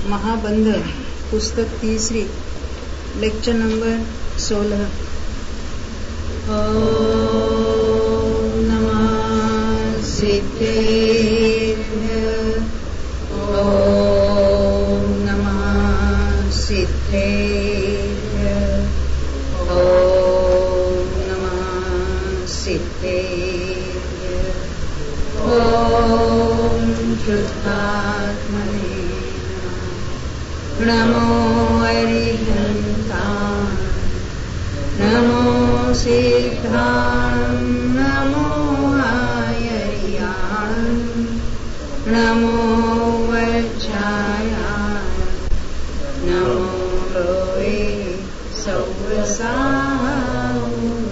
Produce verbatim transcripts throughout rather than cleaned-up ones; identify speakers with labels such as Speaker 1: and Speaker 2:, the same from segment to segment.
Speaker 1: महाबंध पुस्तक तीसरी, lecture number सोलह। ओम नमः सिद्धेभ्य, ओम नमः सिद्धेभ्य, ओम नमः सिद्धेभ्य, ओम शुद्धात्मने नमो अरिहन्तान्, नमो सिद्धान्, नमो आयर्यान्, नमो वज्रायान्, नमो लोये सौरसाम्,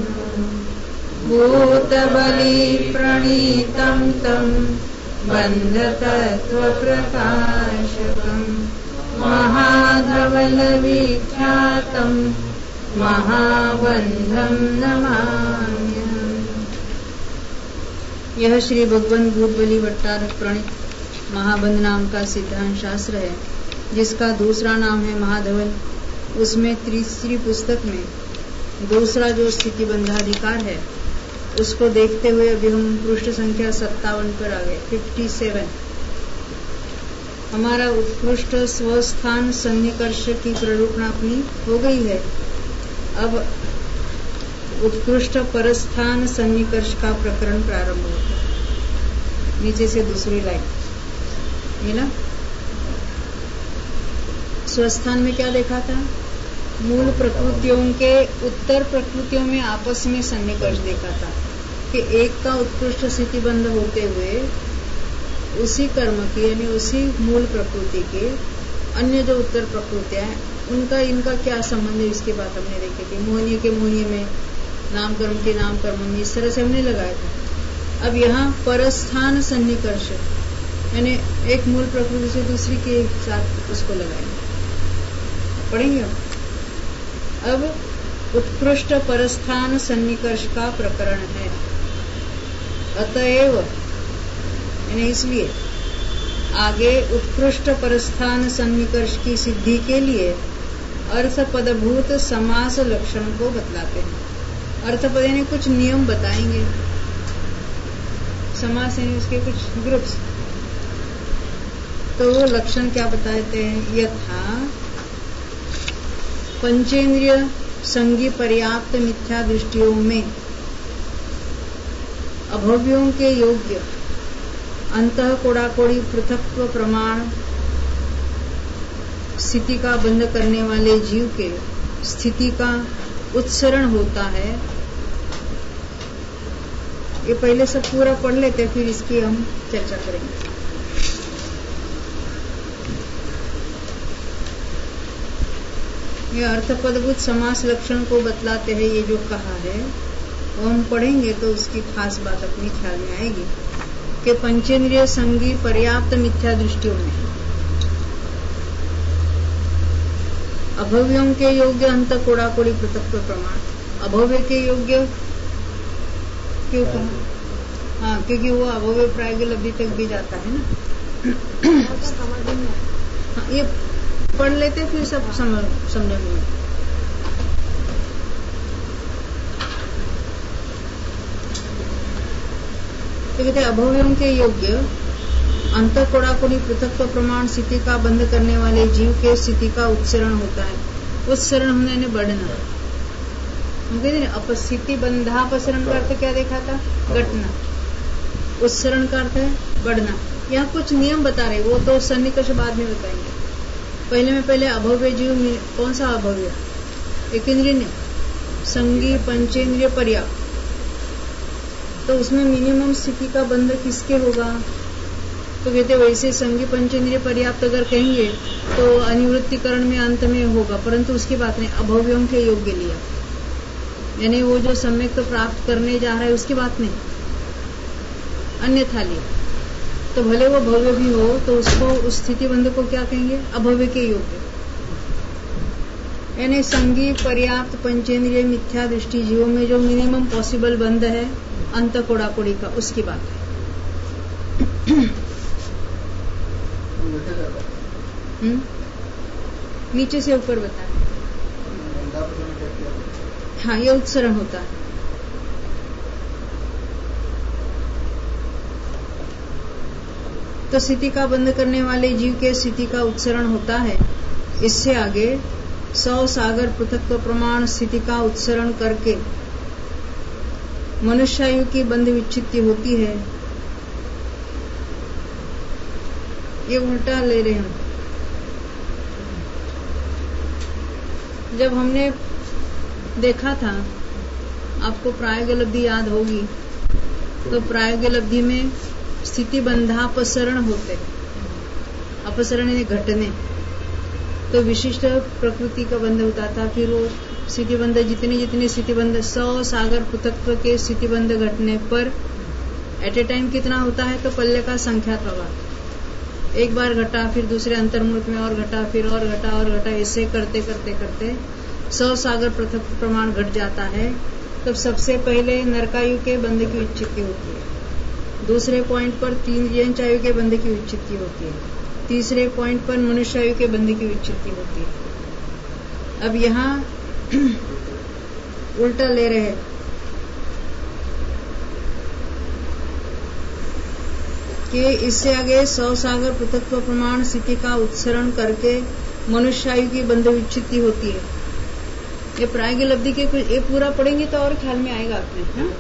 Speaker 1: भूतबली प्रणीतं तं बन्धतत्त्वप्रकाशकम् महाधवलविख्यातं महाबंधं नमाम्यहम्। यह श्री भगवान भूतबली भट्टारक प्रणीत महाबंध नाम का सिद्धांत शास्त्र है, जिसका दूसरा नाम है महाधवल। उसमें तीसरी पुस्तक में दूसरा जो स्थिति बंधाधिकार है, उसको देखते हुए अभी हम पृष्ठ संख्या सत्तावन पर आ गए, फिफ्टी सेवन। हमारा उत्कृष्ट स्वस्थान सन्निकर्ष की प्ररूपणा अपनी हो गई है। अब उत्कृष्ट परस्थान सन्निकर्ष का प्रकरण प्रारंभ होता है। नीचे से दूसरी लाइन, ये ना स्वस्थान में क्या देखा था? मूल प्रकृतियों के उत्तर प्रकृतियों में आपस में सन्निकर्ष देखा था कि एक का उत्कृष्ट स्थिति बंध होते हुए उसी कर्म की यानी उसी मूल प्रकृति के अन्य जो उत्तर प्रकृतियां हैं, उनका इनका क्या संबंध है, इसकी बात हमने देखी थी। मोहनीय के मोहनीय में, नाम कर्म के नाम कर्म में, इस तरह से हमने लगाया था। अब यहाँ परस्थान सन्निकर्ष यानी एक मूल प्रकृति से दूसरी के साथ उसको लगाएंगे, पढ़ेंगे हम। अब उत्कृष्ट परस्थान सन्निकर्ष का प्रकरण है। अतएव यानी इसलिए आगे उत्कृष्ट परस्थान सन्निकर्ष की सिद्धि के लिए अर्थपदभूत समास लक्षण को बतलाते हैं। अर्थपद यानी कुछ नियम बताएंगे, समास यानी उसके कुछ ग्रुप्स। तो वो लक्षण क्या बताते हैं? यथा पंचेंद्रिय संगी पर्याप्त मिथ्या दृष्टियों में अभव्यों के योग्य अंतः कोड़ाकोड़ी पृथक्त्व प्रमाण स्थिति का बंध करने वाले जीव के स्थिति का उत्सरण होता है। ये पहले सब पूरा पढ़ लेते, फिर इसकी हम चर्चा करेंगे। ये अर्थपदभूत समास लक्षण को बतलाते हैं। ये जो कहा है वो हम पढ़ेंगे तो उसकी खास बात अपनी ख्याल में आएगी कि पंचेंद्रिय संगी पर्याप्त मिथ्या दृष्टियों में अभव्यों के योग्य अंत कोड़ाकोड़ी पृथक्त्व प्रमाण। अभव्य के योग्य क्यों कहा? हाँ, क्योंकि वो अभव्य प्रायगल अभी तक भी जाता है ना। हाँ, ये पढ़ लेते फिर सब समझेंगे। तो कहते अभव्यों के योग्य अंतर कोड़ाकोड़ी पृथक्त्व प्रमाण स्थिति का बंध करने वाले जीव के स्थिति का उत्सरण होता है। उत्सरण हमने बढ़ना, हम कहते हैं अपस्थिति बंधापसरण का अर्थ क्या देखा था? घटना। उत्सरण का अर्थ है बढ़ना। यहाँ कुछ नियम बता रहे, वो तो सन्निकर्ष बाद में बताएंगे। पहले में पहले अभव्य जीव में कौन सा अभव्य? एक इंद्रिय ने संगी पंचेंद्रिय पर्याप्त, तो उसमें मिनिमम स्थिति का बंध किसके होगा? तो कहते वैसे संगी पंचेंद्रिय पर्याप्त अगर कहेंगे तो अनिवृत्तिकरण में अंत में होगा, परंतु उसकी बात नहीं। अभव्यों के योग्य लिया यानी वो जो सम्यक तो प्राप्त करने जा रहा है उसकी बात नहीं, अन्यथा लिया। तो भले वो भव्य भी हो तो उसको उस स्थिति बंध को क्या कहेंगे? अभव्य के योग्य। यानी संगी पर्याप्त पंचेंद्रिय मिथ्या दृष्टि जीवों में जो मिनिमम पॉसिबल बंध है अंत कोड़ाकोड़ी का, उसकी बात है। हम्म नीचे से ऊपर बताएं। हाँ, ये उत्सरण होता है। तो स्थिति का बंध करने वाले जीव के स्थिति का उत्सरण होता है। इससे आगे सौ सागर पृथक्त्व प्रमाण स्थिति का उत्सरण करके मनुष्यायु की बंध विच्छित्ति होती है। ये उल्टा ले रहे हैं। जब हमने देखा था, आपको प्रायोगलब्धि याद होगी, तो प्रायोगलब्धि में स्थिति बंधापसरण होते, अपसरण यानी घटने, तो विशिष्ट प्रकृति का बंध होता था। फिर वो स्थिति बंध जितने जितने स्थिति बंध सौ सागर पृथक्त्व के स्थिति बंध घटने पर एट ए टाइम कितना होता है, तो पल्ले का संख्यात होगा। एक बार घटा, फिर दूसरे अंतर्मुहूर्त में और घटा, फिर और घटा और घटा, ऐसे करते करते करते सौ सागर पृथक्त्व प्रमाण घट जाता है। तब सबसे पहले नरकायु के बंध की विच्छित्ति होती है। दूसरे पॉइंट पर तिर्यंचायु के बंध की विच्छित्ति होती है। तीसरे पॉइंट पर मनुष्यायु के बंध की विच्छित्ति होती है। अब यहाँ उल्टा ले रहे हैं कि इससे आगे सौ सागर पृथक्त्व प्रमाण स्थिति का उत्सरण करके मनुष्यायु की बंध विच्छित्ति होती है। ये प्रायोगलब्धि के कुछ ये पूरा पढ़ेंगे तो और ख्याल में आएगा आपने। हाँ,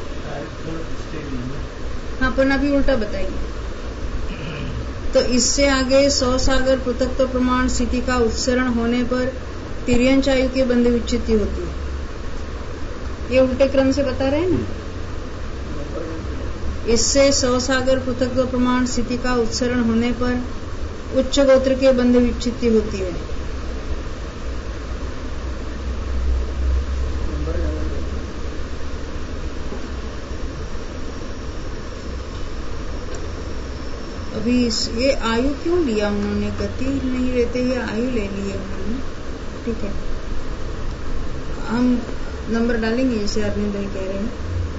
Speaker 1: हाँ पर अभी उल्टा बताइए। तो इससे आगे सौ सागर पृथक्त्व प्रमाण स्थिति का उत्सरण होने पर तिर्यंचायु की बंध विच्छित्ति होती है। ये उल्टे क्रम से बता रहे हैं ना। इससे सौ सागर पृथक्त्व प्रमाण स्थिति का उत्सरण होने पर उच्च गोत्र के बंध विच्छित्ति होती है। अभी ये आयु क्यों लिया उन्होंने, गति नहीं लेते, ये आयु ले ली है उन्होंने। ठीक है, हम नंबर डालेंगे जैसे अरविंद भाई कह रहे हैं।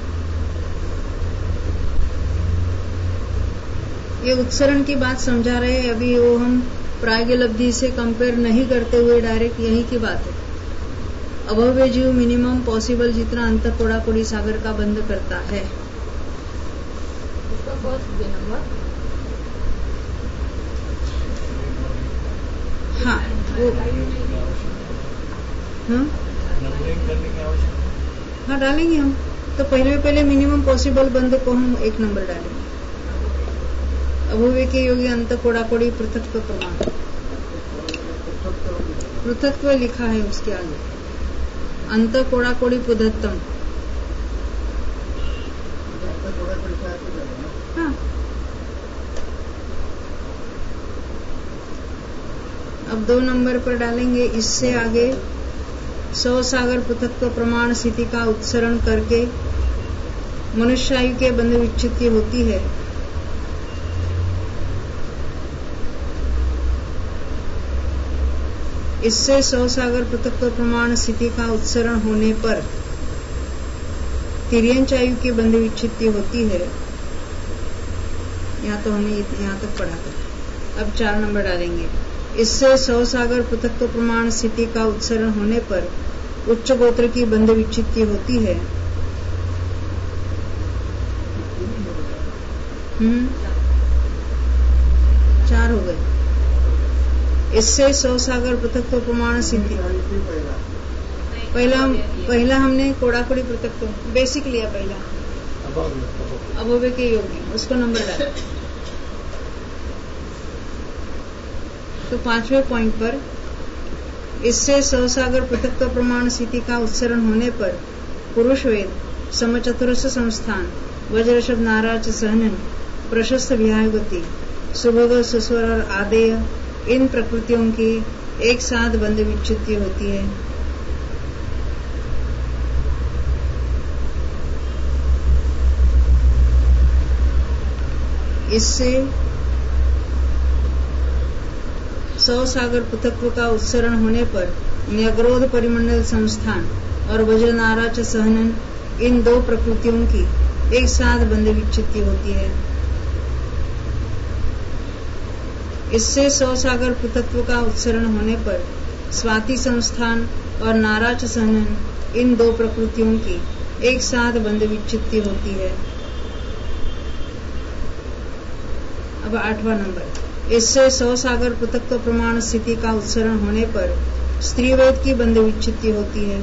Speaker 1: ये उत्सरण की बात समझा रहे हैं। अभी वो हम प्रायोगलब्धि से कंपेयर नहीं करते हुए डायरेक्ट यही की बात है। अभव्य जीव मिनिमम पॉसिबल जितना अंत कोड़ा कोड़ी सागर का बंध करता है।
Speaker 2: उसका फर्स्ट नंबर
Speaker 1: हाँ वो हाँ हाँ डालेंगे हम। तो पहले पहले मिनिमम पॉसिबल बंध को हम एक नंबर डालेंगे। अभव्य के योगी अंत कोड़ा कोड़ी पृथक्त्व प्रमाण, पृथक्त्व लिखा है उसके आगे, अंत कोड़ा कोड़ी पुधत्तम। हाँ, अब दो नंबर पर डालेंगे। इससे आगे सौ सागर पृथक्त्व प्रमाण स्थिति का उत्सरण करके मनुष्यायु के बंध विच्छित्ति होती है। इससे सौ सागर पृथक्त्व प्रमाण स्थिति का उत्सरण होने पर तिर्यंचायु की बंध विच्छित्ति होती है। यहाँ तो हमने यहाँ तक पढ़ा था। अब चार नंबर डालेंगे। इससे सौ सागर पृथक्त्व प्रमाण स्थिति का उत्सरण होने पर उच्च गोत्र की बंध विच्छित्ति होती है। हम्म चार हो गए। इससे सौ सागर पृथक्त्व प्रमाण सिद्धि। पहला पहला हमने कोड़ा कोड़ी पृथक्त्व बेसिक लिया। पहला अभव्य के योग्य, उसको नंबर डाला। तो पांचवें पॉइंट पर इससे सौ सागर पृथक्त्व प्रमाण स्थिति का उत्सरण होने पर पुरुष वेद समचतुरस्र संस्थान वज्रशब नाराज सहनन प्रशस्त विहायुगति सुभग सुस्वर और आदेय इन प्रकृतियों की एक साथ बंध विच्छित्ति होती है। इससे सौ सागर पृथक्त्व का उत्सरण होने पर न्यग्रोध परिमंडल संस्थान और वज्रनाराच सहनन इन दो प्रकृतियों की एक साथ बंध विच्छित्ति होती है। इससे सौ सागर पृथक्त्व का उत्सरण होने पर स्वाति संस्थान और नाराच सहनन इन दो प्रकृतियों की एक साथ बंध विच्छित्ति होती है। अब आठवां नंबर, इससे सौ सागर पृथक्त्व प्रमाण स्थिति का उत्सरण होने पर स्त्रीवेद की बंध विच्छित्ति होती है।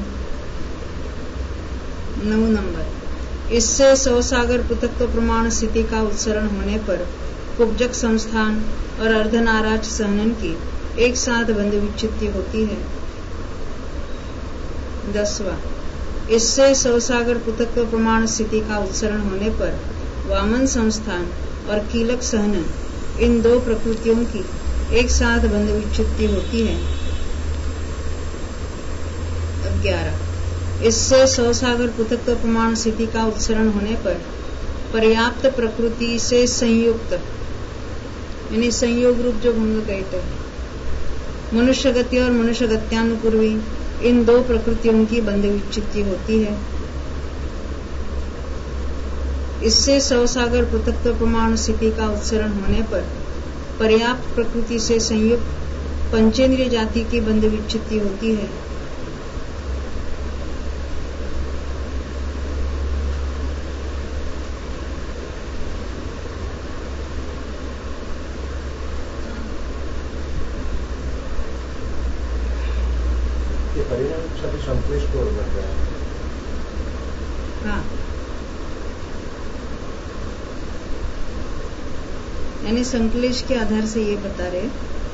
Speaker 1: नौ नंबर, इससे सौ सागर पृथक्त्व प्रमाण स्थिति का उत्सरण होने पर पुब्जक संस्थान और अर्धनाराच सहनन की एक साथ बंध विच्छित्ति होती है। दसवां, इससे सौ सागर पृथक्त्व प्रमाण स्थिति का उत्सरण होने पर वामन संस्थान और कीलक सहनन इन दो प्रकृतियों की एक साथ बंध विच्छित्ति होती है। अब ग्यारह, इससे सौ सागर पृथक्त्व प्रमाण स्थिति का उत्सरण होने पर पर्याप्त प्रकृति से संयुक्त, यानी संयोग रूप जो हम लोग कहते हैं, मनुष्य गति और मनुष्य गत्यानुपूर्वी इन दो प्रकृतियों की बंध विच्छित्ति होती है। इससे सौ सागर पृथक्त्व प्रमाण स्थिति का उत्सरण होने पर पर्याप्त प्रकृति से संयुक्त पंचेंद्रिय जाति की बंध विच्छित्ति होती है।
Speaker 2: संक्लेश को बन रहा है।
Speaker 1: हाँ, यानी संक्लेश के आधार से ये बता रहे,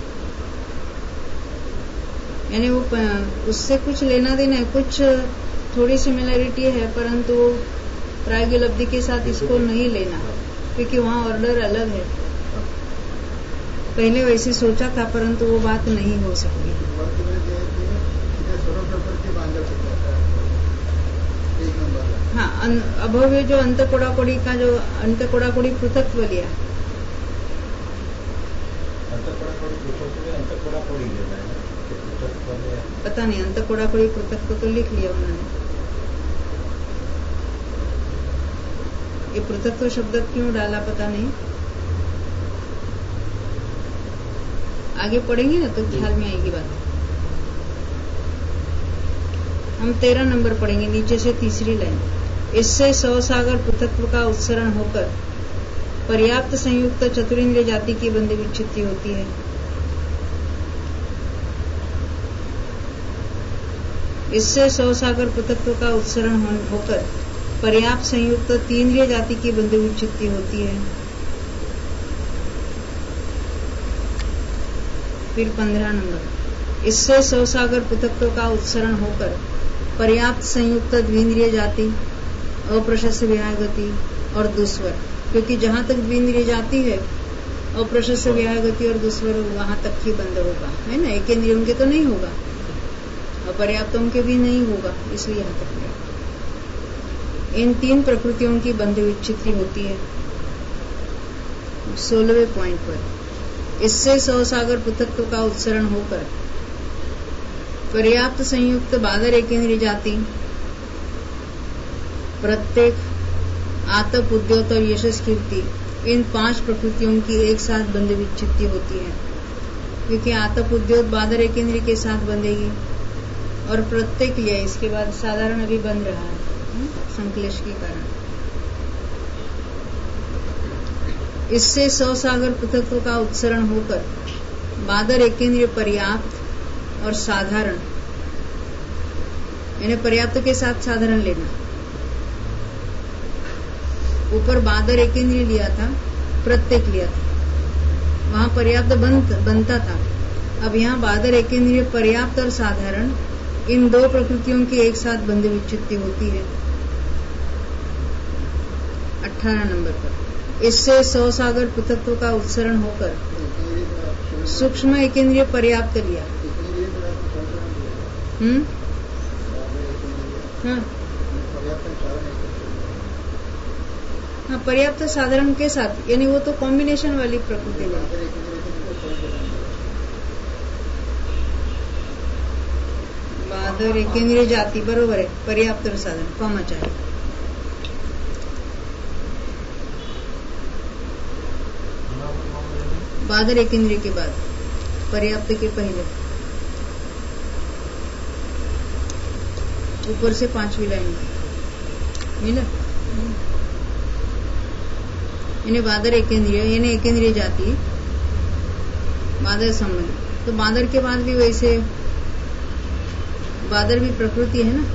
Speaker 1: यानी वो उससे कुछ लेना देना है, कुछ थोड़ी सिमिलैरिटी है, परंतु प्रायोगिक के साथ इसको नहीं लेना, क्योंकि वहाँ ऑर्डर अलग है। पहले वैसे सोचा था, परंतु वो बात नहीं हो सकती। हाँ, अभव्य जो अंत कोड़ाकोड़ी का जो अंत कोड़ाकोड़ी पृथक्त्व लिया, पता नहीं अंत कोड़ाकोड़ी पृथक्त्व तो लिख लिया उन्होंने। ये पृथक्त्व शब्द क्यों डाला पता नहीं, आगे पढ़ेंगे ना तो ख्याल में आएगी बात। हम तेरह नंबर पढ़ेंगे, नीचे से तीसरी लाइन। इससे सौ सागर पृथक्त्व का उत्सरण होकर पर्याप्त संयुक्त चतुरिंद्रिय जाति की बंध विच्छित्ति होती है। इससे सौ सागर पृथक्त्व का उत्सरण होकर पर्याप्त संयुक्त तीन्द्रिय जाति की बंध विच्छित्ति होती है। फिर पंद्रह नंबर, इससे सौ सागर पृथक्त्व का उत्सरण होकर पर्याप्त संयुक्त द्विंद्रिय जाति, अप्रशस्य विहाय गति और दुस्वर, क्योंकि जहां तक द्विंद्रिय जाति है अप्रशस्य विहाय गति और दुस्वर वहां तक ही बंद होगा, है ना। एक इंद्रियों के तो नहीं होगा और पर्याप्तों के भी नहीं होगा, इसलिए यहाँ तक नहीं। इन तीन प्रकृतियों की बंध विच्छित्ति होती है। सोलहवें पॉइंट पर, इससे सौ सागर पृथक्त्व का उत्सरण होकर पर्याप्त संयुक्त बादर एकेंद्रिय जाति, प्रत्येक, आतप, उद्योत और यशस कीर्ति, इन पांच प्रकृतियों की एक साथ बंध विच्छित्ति होती है, क्योंकि आतप उद्योत बादर एकेंद्रिय के साथ बंधेगी और प्रत्येक लिया, इसके बाद साधारण अभी बन रहा है संक्लेश के कारण। इससे सौ सागर पृथक्त्व का उत्सरण होकर बादर एकेंद्रिय पर्याप्त और साधारण, यानी पर्याप्त के साथ साधारण लेना। ऊपर बादर एकेंद्रिय लिया था, प्रत्येक लिया था, वहां पर्याप्त बन, बनता था। अब यहाँ बादर एकेंद्रिय पर्याप्त और साधारण, इन दो प्रकृतियों की एक साथ बंध विच्छित्ति होती है। अठारह नंबर पर, इससे सौ सागर पृथक्त्व का उत्सरण होकर सूक्ष्म एकेंद्रिय पर्याप्त लिया। हम्म हाँ, हाँ, पर्याप्त साधारण के साथ, यानी वो तो कॉम्बिनेशन वाली प्रकृति है। बादर एकेंद्रिय जाति बरोबर है, पर्याप्त और साधारण, कॉमा चाहिए। बादर एक इंद्रिय के बाद, पर्याप्त के पहले, ऊपर से पांचवी लाइन मिला। इन्हें बादर एक इंद्रिय, इन्हें एक इंद्रिय जाति, बादर संबंध। तो बादर के बाद भी वैसे, बादर भी प्रकृति है ना,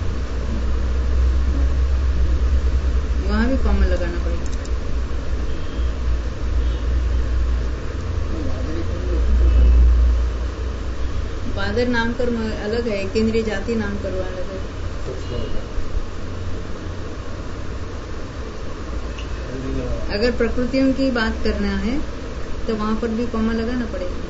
Speaker 1: वहां भी कॉमन लगाना पड़ेगा। बादर नाम कर्म अलग है, केंद्रीय जाति नाम कर्म अलग है। अगर प्रकृतियों की बात करना है तो वहां पर भी कॉमन लगाना पड़ेगा।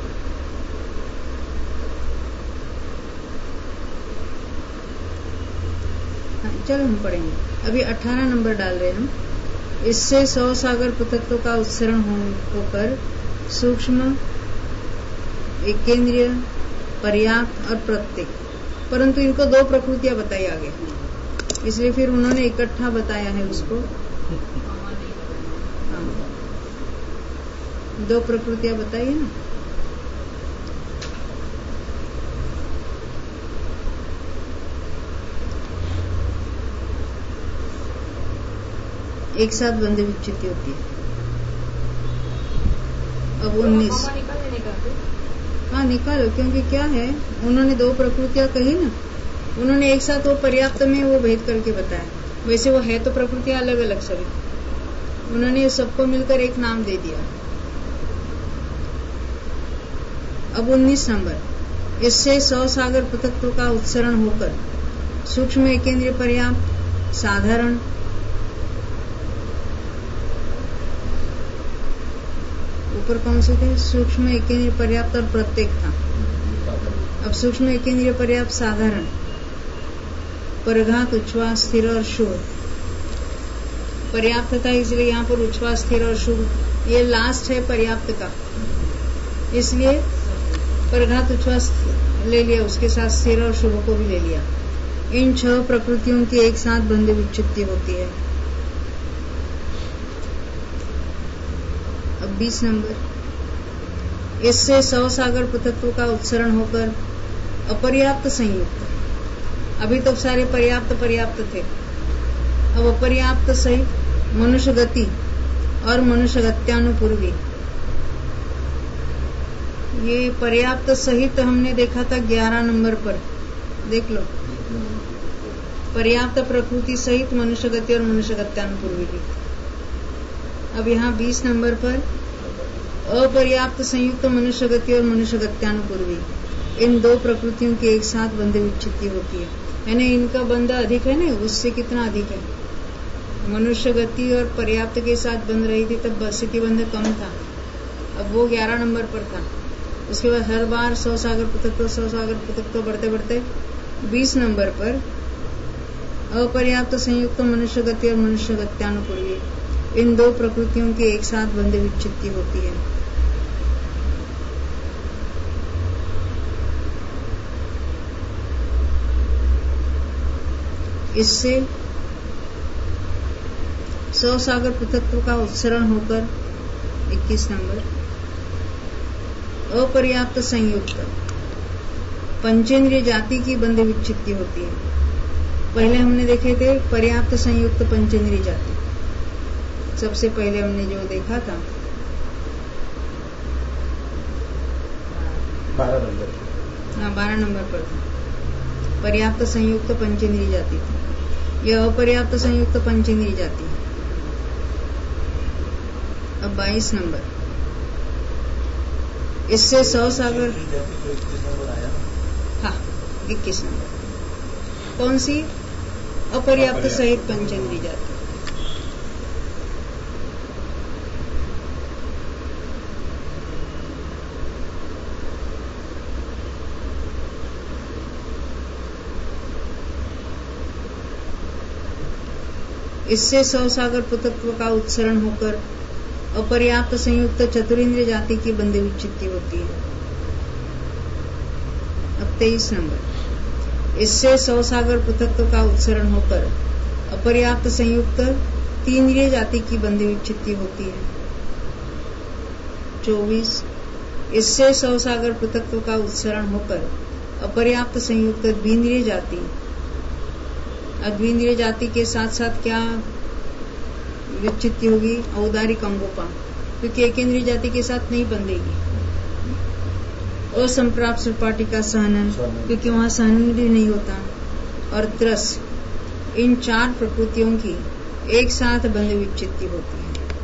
Speaker 1: चलो हम पढ़ेंगे। अभी अठारह नंबर डाल रहे हैं हम। इससे सौ सागर पृथक्त्व का उत्सरण होकर सूक्ष्म, एकेंद्रिय, पर्याप्त और प्रत्येक, परंतु इनको दो प्रकृतियां बताई आगे, इसलिए फिर उन्होंने इकट्ठा बताया है उसको। हाँ, दो प्रकृतियां बताई है ना। एक साथ बंद विच्छित्ति होती है। अब उन्नीस, हाँ निकालो, क्योंकि क्या है, उन्होंने दो प्रकृतियां कही ना, उन्होंने एक साथ वो पर्याप्त में वो भेद करके बताया। वैसे वो है तो प्रकृतियां अलग अलग सभी, उन्होंने सबको मिलकर एक नाम दे दिया। अब उन्नीस नंबर, इससे सौ सागर पृथक्त्व का उत्सरण होकर सूक्ष्म, एकेंद्रिय, पर्याप्त, साधारण, ऊपर कौन से थे, सूक्ष्म, एकेंद्रिय, पर्याप्त और प्रत्येक था। अब सूक्ष्म, एकेंद्रिय, पर्याप्त, साधारण, परघात, उच्छ्वास, स्थिर और शुभ। पर्याप्त था इसलिए यहाँ पर उच्छ्वास, स्थिर और शुभ, ये लास्ट है पर्याप्त का, इसलिए परघात, उच्छ्वास ले लिया, उसके साथ स्थिर और शुभ को भी ले लिया। इन छह प्रकृतियों की एक साथ बंध विच्छित्ति होती है। अब बीस नंबर, इससे सौ सागर पृथक्त्व का उत्सरण होकर अपर्याप्त संयुक्त। अभी तो सारे पर्याप्त पर्याप्त थे, अब अपर्याप्त सहित मनुष्य गति और मनुष्य गत्यानुपूर्वी। ये पर्याप्त सहित हमने देखा था ग्यारह नंबर पर, देख लो, पर्याप्त प्रकृति सहित मनुष्य गति और मनुष्य गत्यानुपूर्वी की। अब यहाँ बीस नंबर पर अपर्याप्त संयुक्त मनुष्य गति और मनुष्य गत्यानुपूर्वी, इन दो प्रकृतियों की एक साथ बंध विच्छित्ति होती है। यानी इनका बंध अधिक है ना, उससे कितना अधिक है। मनुष्य गति और पर्याप्त के साथ बंध रही थी तब स्थिति बंध कम था, अब वो ग्यारह नंबर पर था। उसके बाद हर बार सौ सागर पृथक्त्व सौ सागर पृथक्त्व बढ़ते बढ़ते बीस नंबर पर अपर्याप्त संयुक्त मनुष्य गति और मनुष्य गत्यानुपूर्वी, इन दो प्रकृतियों की एक साथ बंध विच्छित्ति होती है। इससे सौ सागर पृथक्त्व का उत्सरण होकर इक्कीस नंबर अपर्याप्त संयुक्त पंचेंद्रिय जाति की बंध विच्छित्ति होती है। पहले हमने देखे थे पर्याप्त संयुक्त पंचेंद्रिय जाति, सबसे पहले हमने जो देखा था
Speaker 2: बारह नंबर,
Speaker 1: हाँ बारह नंबर पर था, पर्याप्त संयुक्त पंचेंद्रिय जाति थी। यह अपर्याप्त संयुक्त पंचेंद्रिय जाति है। अब बाईस नंबर, इससे सौ सागर, हाँ इक्कीस नंबर, कौन सी, अपर्याप्त सहित पंचेंद्रिय जाति। इससे सौ सागर पृथक्त्व का उत्सरण होकर अपर्याप्त संयुक्त चतुरिंद्रिय जाति की बंध विच्छित्ति होती है। अब तेईस नंबर, इससे सौ सागर पृथक्त्व का उत्सरण होकर अपर्याप्त संयुक्त तीन्द्रिय जाति की बंध विच्छित्ति होती है। चौबीस। इससे सौसागर पृथक्त्व का उत्सरण होकर अपर्याप्त संयुक्त द्विंद्रिय जाति, अद्विंद्रिय जाति के साथ साथ क्या विच्छित्ति होगी? औदारिक अंगोपा, क्योंकि एकेंद्रिय जाति के साथ नहीं बंधेगी। असंप्राप्त सपाटी का सहनन, क्योंकि वहां सहनन भी नहीं होता। और त्रस, इन चार प्रकृतियों की एक साथ बंध विच्छित्ति होती है।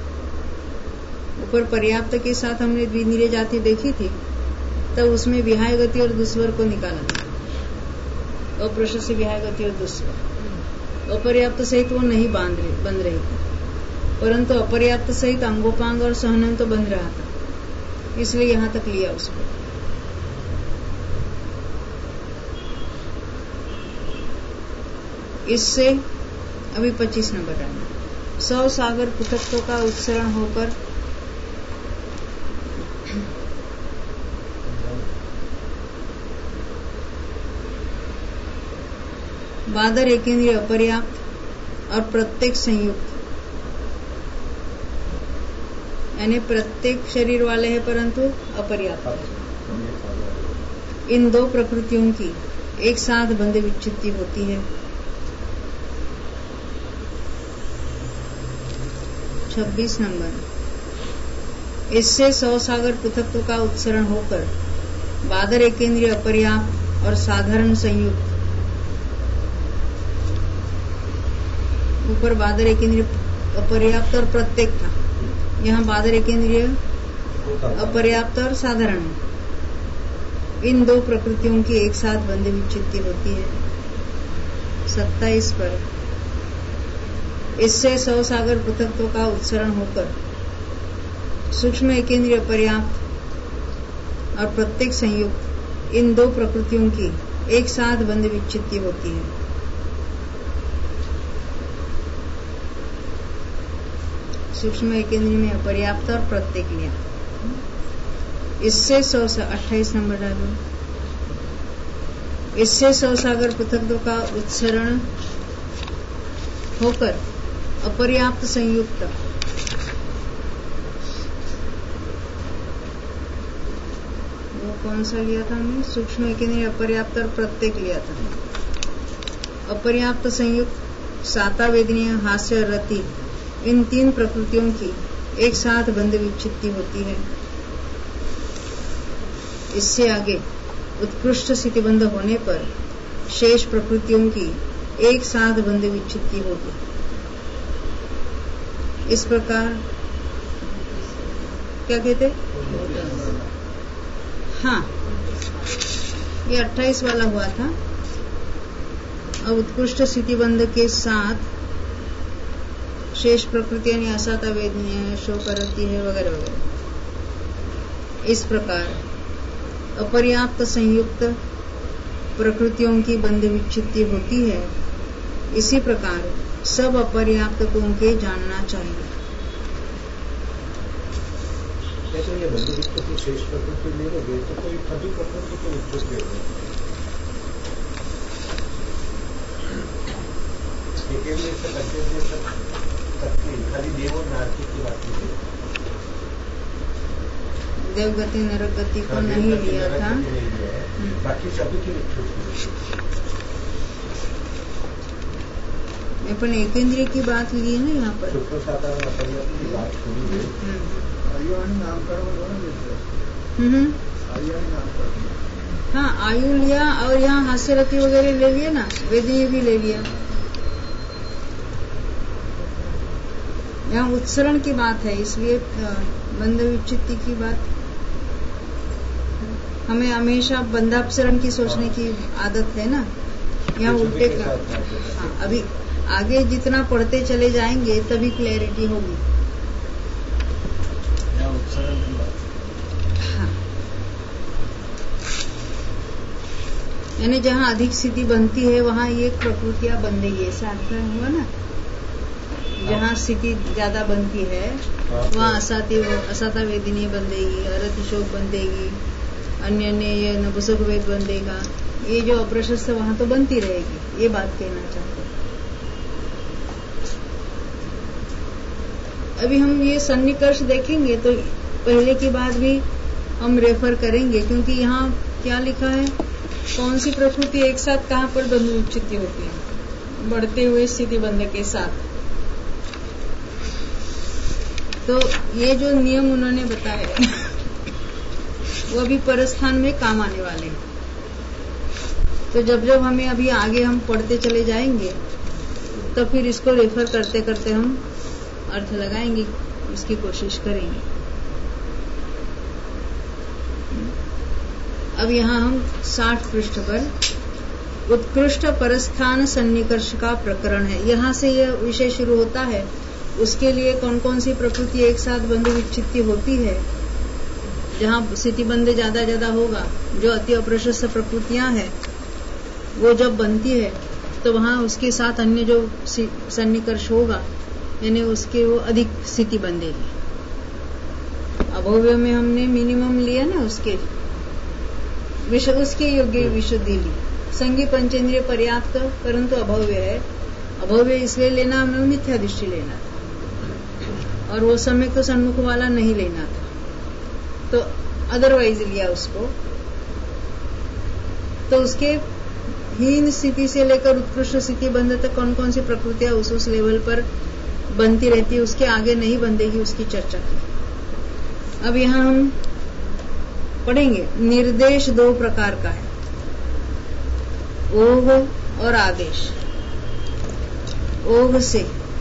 Speaker 1: ऊपर पर्याप्त के साथ हमने द्विंद्रिय जाति देखी थी, तब उसमें विहाय गति और दुस्वर को निकाला था। अप्रशस्त विहाय गति और दुस्वर। अपर्याप्त सहित वो नहीं बांध रहे बंध रही थी, परंतु अपर्याप्त सहित अंगोपांग और सहनन तो बंध रहा था, इसलिए यहां तक लिया उसको। इससे अभी पच्चीस नंबर आना। सौ सागर पृथक्त्व का उत्सरण होकर बादर एकेंद्रिय अपर्याप्त और प्रत्येक संयुक्त, यानी प्रत्येक शरीर वाले हैं परंतु अपर्याप्त, इन दो प्रकृतियों की एक साथ बंध विच्छित्ति होती है। छब्बीस नंबर। इससे सौ सागर पृथक्त्व का उत्सरण होकर बादर एकेंद्रिय अपर्याप्त और साधारण संयुक्त, ऊपर बादर एकेंद्रिय अपर्याप्त और प्रत्येक था, यहाँ बादर एकेंद्रिय अपर्याप्त और साधारण, इन दो प्रकृतियों की एक साथ बंध विच्छित्ति होती है। सत्ताईस पर। इससे सौ सागर पृथक्त्व का उत्सरण होकर सूक्ष्म एकेंद्रिय पर्याप्त और प्रत्येक संयुक्त, इन दो प्रकृतियों की एक साथ बंध विच्छित्ति होती है। सूक्ष्म एकेंद्रिय में अपर्याप्त और प्रत्येक लिया। इससे सौ अट्ठाईस नंबर डालो। इससे सौ सागर पृथक्त्व का उत्सरण होकर अपर्याप्त संयुक्त, वो कौन सा लिया था हमने? सूक्ष्म एकेंद्रिय अपर्याप्त और प्रत्येक लिया था। अपर्याप्त संयुक्त, साता वेदनीय, हास्य और रति, इन तीन प्रकृतियों की एक साथ बंध विच्छित्ति होती है। इससे आगे उत्कृष्ट स्थितिबंध होने पर शेष प्रकृतियों की एक साथ बंध विच्छित्ति होगी। इस प्रकार क्या कहते? हाँ, ये अट्ठाईस वाला हुआ था। अब उत्कृष्ट स्थितिबंध के साथ शेष प्रकृति यानी असाता वेदनीय है, शोक रति है, वगैरह वगैरह। इस प्रकार अपर्याप्त संयुक्त प्रकृतियों की बंध विच्छित्ति होती है। इसी प्रकार सब अपर्याप्तकों के जानना चाहिए।
Speaker 2: तो ये बंध विच्छित्ति शेष प्रकृति ले लोगे तो कोई सभी प्रकृति को उत्कृष्ट ले लो। खाली देव और नारकी की बात नहीं,
Speaker 1: देवगति नरक गति को नहीं लिया था,
Speaker 2: बाकी सभी की
Speaker 1: अपन एकेंद्रिय की बात ली है ना यहाँ पर।
Speaker 2: की बात
Speaker 1: हाँ, आयु लिया और यहाँ हास्यरति वगैरह ले लिया ना, वेदनीय भी ले लिया। यहाँ उत्सरण की बात है, इसलिए बंध विच्छित्ति की बात। हमें हमेशा बंधापसरण की सोचने की आदत है ना, यहाँ उल्टे का। हाँ, अभी आगे जितना पढ़ते चले जाएंगे तभी क्लैरिटी होगी। हाँ, यानी जहाँ अधिक स्थिति बनती है वहाँ ये प्रकृतियां बंधेगी, ऐसा अर्थ हुआ ना। जहाँ स्थिति ज्यादा बनती है वहाँ असाती असाता वेदिनी बंधेगी, अरति शोक बंधेगी, अन्य अन्य ये नपुंसक वेद बंधेगा। ये जो अप्रशस्त वहाँ तो बनती रहेगी, ये बात कहना चाहते हैं। अभी हम ये सन्निकर्ष देखेंगे तो पहले की बात भी हम रेफर करेंगे, क्योंकि यहाँ क्या लिखा है, कौन सी प्रकृति एक साथ कहाँ पर बंध विच्छित्ति होती है, बढ़ते हुए स्थिति बंध के साथ। तो ये जो नियम उन्होंने बताया वो अभी परस्थान में काम आने वाले हैं। तो जब जब हमें अभी आगे हम पढ़ते चले जाएंगे तो फिर इसको रेफर करते करते हम अर्थ लगाएंगे, इसकी कोशिश करेंगे। अब यहाँ हम साठ पृष्ठ पर उत्कृष्ट परस्थान सन्निकर्ष का प्रकरण है। यहाँ से यह विषय शुरू होता है। उसके लिए कौन कौन सी प्रकृति एक साथ बंध विच्छित्ति होती है, जहाँ स्थिति बंध ज्यादा ज्यादा होगा, जो अति अप्रशस्त प्रकृतियां हैं वो जब बनती है तो वहाँ उसके साथ अन्य जो सन्निकर्ष होगा, यानी उसके वो अधिक स्थिति बंधेगी। अभव्य में हमने मिनिमम लिया ना, उसके विश, उसके योग्य विशुद्धि ली। संगी पंचेंद्रिय पर्याप्त परंतु अभव्य है। अभव्य इसलिए लेना हमें मिथ्या दृष्टि लेना था, और वो सम्यक तो सन्मुख वाला नहीं लेना था, तो अदरवाइज लिया उसको। तो उसके हीन स्थिति से लेकर उत्कृष्ट स्थिति बंध तक कौन कौन सी प्रकृतियां उस उस लेवल पर बनती रहती है, उसके आगे नहीं बंधेगी, उसकी चर्चा की। अब यहाँ हम पढ़ेंगे। निर्देश दो प्रकार का है, ओघ और आदेश। ओघ से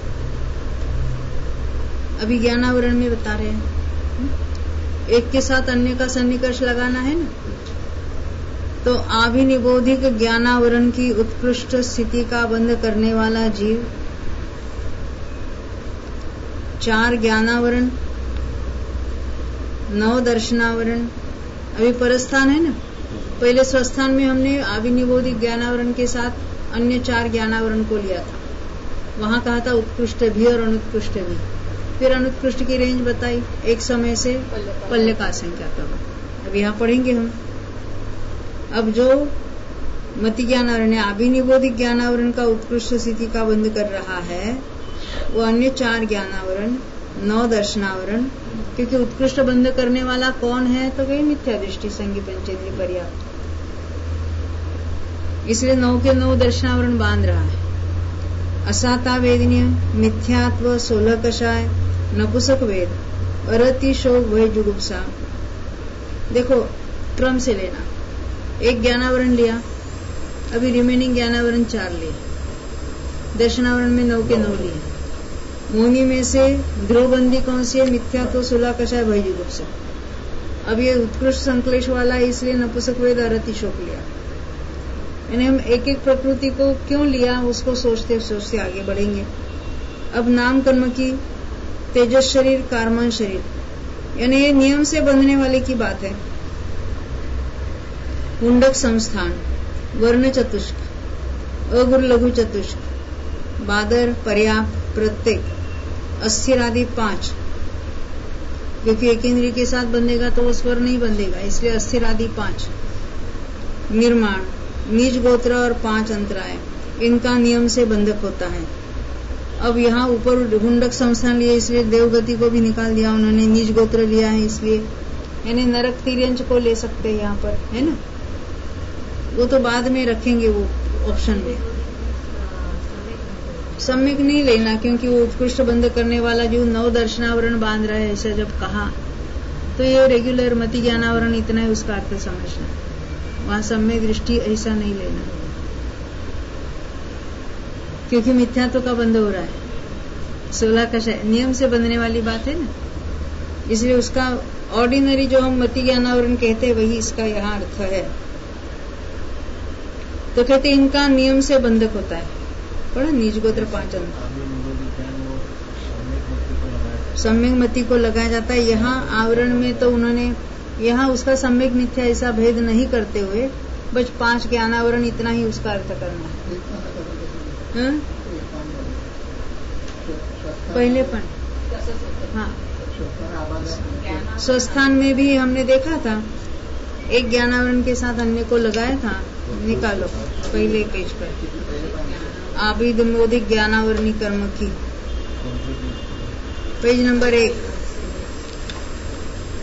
Speaker 1: अभी ज्ञानावरण में बता रहे हैं, एक के साथ अन्य का सन्निकर्ष लगाना है ना। तो आभिनिबोधिक ज्ञानावरण की उत्कृष्ट स्थिति का बंध करने वाला जीव, चार ज्ञानावरण, नौ दर्शनावरण। अभी परस्थान है ना, पहले स्वस्थान में हमने आभिनिबोधिक ज्ञानावरण के साथ अन्य चार ज्ञानावरण को लिया था। वहां कहा था उत्कृष्ट भी और अनुत्कृष्ट भी। फिर अनुत्कृष्ट की रेंज बताई, एक समय से पल्ले का संख्या तक। अब यहाँ पढ़ेंगे हम। अब जो मति ज्ञानावरण, आभिनिबोधिक ज्ञानावरण का उत्कृष्ट स्थिति का बंध कर रहा है, वो अन्य चार ज्ञानावरण, नौ दर्शनावरण। क्योंकि उत्कृष्ट बंध करने वाला कौन है, तो वही मिथ्या दृष्टि संगी पंचेंद्रिय पर्याप्त, इसलिए नौ के नौ दर्शनावरण बांध रहा है। असाता वेदनीय, मिथ्यात्व, सोलह कषाय, नपुसक वेद, अरति शोक, भय, जुगुप्सा। देखो क्रम से लेना। एक ज्ञानावरण लिया, अभी रिमेनिंग ज्ञानावरण चार लिए, दर्शनावरण में नौ के नौ लिए। मोहिनी में से ध्रुवबंदी कौन सी है, मिथ्यात्व, सोलह कषाय, भय, जुगुप्सा। अब ये उत्कृष्ट संकलेश वाला है, इसलिए नपुसक वेद, अरति शोक लिया। यानी हम एक एक प्रकृति को क्यों लिया, उसको सोचते सोचते आगे बढ़ेंगे। अब नाम कर्म की, तेजस शरीर, कार्मन शरीर, यानी ये नियम से बंधने वाले की बात है। मुंडक संस्थान, वर्ण चतुष्क, अगुर लघु चतुष्क, बादर, पर्याप्त, प्रत्येक, अस्थिर आदि पांच। क्योंकि एक इंद्रिय के साथ बंधेगा तो वो स्वर नहीं बंधेगा, इसलिए अस्थिर आदि पांच। निर्माण, निज गोत्र और पांच अंतराय, इनका नियम से बंधक होता है। अब यहाँ ऊपर हुंडक संस्थान लिए, इसलिए देवगति को भी निकाल दिया उन्होंने, निज गोत्र लिया है इसलिए, यानी नरक तिर्यंच को ले सकते हैं यहाँ पर, है ना। वो तो बाद में रखेंगे वो ऑप्शन में। सम्यक नहीं लेना, क्योंकि वो उत्कृष्ट बंध करने वाला जो नौ दर्शनावरण बांध रहा है, ऐसा जब कहा तो ये रेगुलर मति ज्ञानावरण इतना है, उसका अर्थ समझना। वहां सम्यक दृष्टि ऐसा नहीं लेना, क्योंकि मिथ्यात्व का बंध हो रहा है। सोलह का नियम से बंधने वाली बात है ना, इसलिए उसका ऑर्डिनरी जो हम मति ज्ञानावरण कहते हैं वही इसका यहाँ अर्थ है। तो कहते इनका नियम से बंधक होता है। पढ़ा, निज गोत्र पांच अंत, सम्यक मति को लगाया जाता है। यहाँ आवरण में तो उन्होंने यहाँ उसका सम्यक मिथ्या ऐसा भेद नहीं करते हुए बस पांच ज्ञानावरण इतना ही उसका अर्थ करना है। पहले पण हाँ, स्वस्थान में भी हमने देखा था, एक ज्ञानावरण के साथ अन्य को लगाया था। निकालो पहले पेज पर, आभिनिबोधिक ज्ञानावरणी कर्म की, पेज नंबर एक।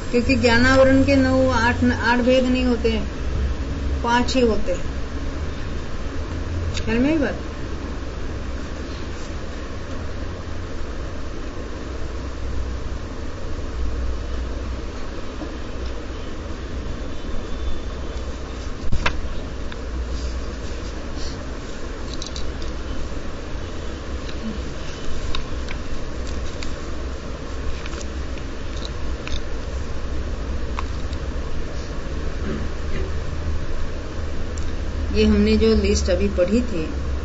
Speaker 1: क्योंकि ज्ञानावरण के नौ आठ आठ भेद नहीं होते हैं, पांच ही होते हैं। ख्याल में ही बात। ये हमने जो लिस्ट अभी पढ़ी थी,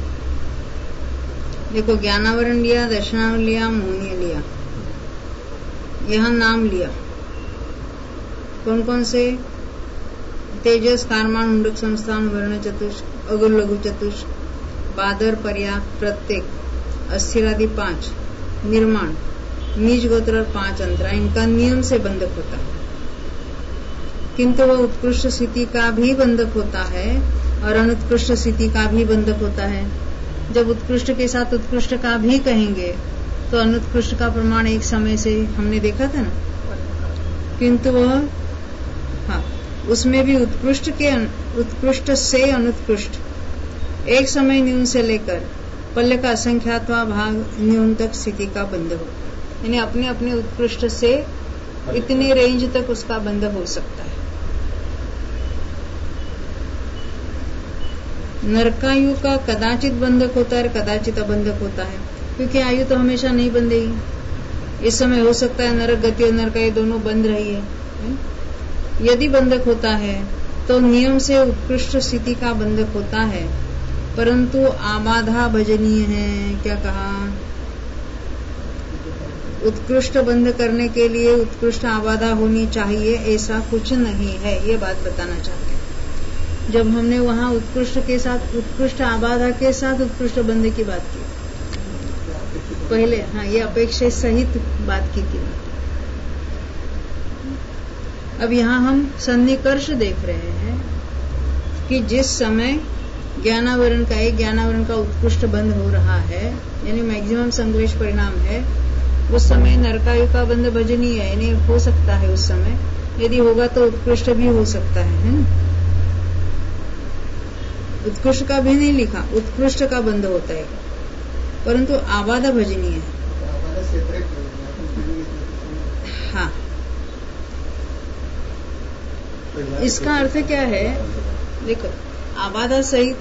Speaker 1: देखो ज्ञानावरण लिया, दर्शनावरण लिया, मोहनीय लिया, यहां नाम लिया कौन कौन से? तेजस, कारमान, मुंडक, संस्थान, वर्ण चतुष्क, अगुर लघु चतुष्क, बादर, पर्याप्त, प्रत्येक, अस्थिरादि पांच, निर्माण, निज गोत्र पांच अंतरा, इनका नियम से बंधक होता है। किंतु वह उत्कृष्ट स्थिति का भी बंधक होता है और अनुत्कृष्ट स्थिति का भी बंधक होता है। जब उत्कृष्ट के साथ उत्कृष्ट का भी कहेंगे तो अनुत्कृष्ट का प्रमाण एक समय से हमने देखा था ना, किंतु वह हाँ उसमें भी उत्कृष्ट के उत्कृष्ट से अनुत्कृष्ट एक समय न्यून से लेकर पल्ले का असंख्यात्वा भाग न्यून तक स्थिति का बंधक होता है। यानी अपने अपने उत्कृष्ट से इतने रेंज तक उसका बंधक हो सकता है। नरकायु का कदाचित बंधक होता है, कदाचित अबंधक होता है, क्योंकि आयु तो हमेशा नहीं बंधेगी। इस समय हो सकता है नरक गति और नरकायु दोनों बंध रही है। यदि बंधक होता है तो नियम से उत्कृष्ट स्थिति का बंधक होता है, परंतु आबाधा भजनीय है। क्या कहा? उत्कृष्ट बंध करने के लिए उत्कृष्ट आबाधा होनी चाहिए, ऐसा कुछ नहीं है। ये बात बताना चाहते हैं। जब हमने वहां उत्कृष्ट के साथ उत्कृष्ट आबाधा के साथ उत्कृष्ट बंध की बात की पहले, हाँ ये अपेक्षा सहित बात की थी। अब यहाँ हम सन्निकर्ष देख रहे हैं कि जिस समय ज्ञानावरण का एक ज्ञानावरण का उत्कृष्ट बंध हो रहा है, यानी मैक्सिमम संग्लेश परिणाम है, उस समय नरकायु का बंध भजनीय है, यानी हो सकता है उस समय। यदि होगा तो उत्कृष्ट भी हो सकता है, है ना? उत्कृष्ट का भी नहीं लिखा, उत्कृष्ट का बंध होता है, परंतु आबाधा भजनीय है। हाँ, इसका अर्थ क्या है? देखो आबाधा सहित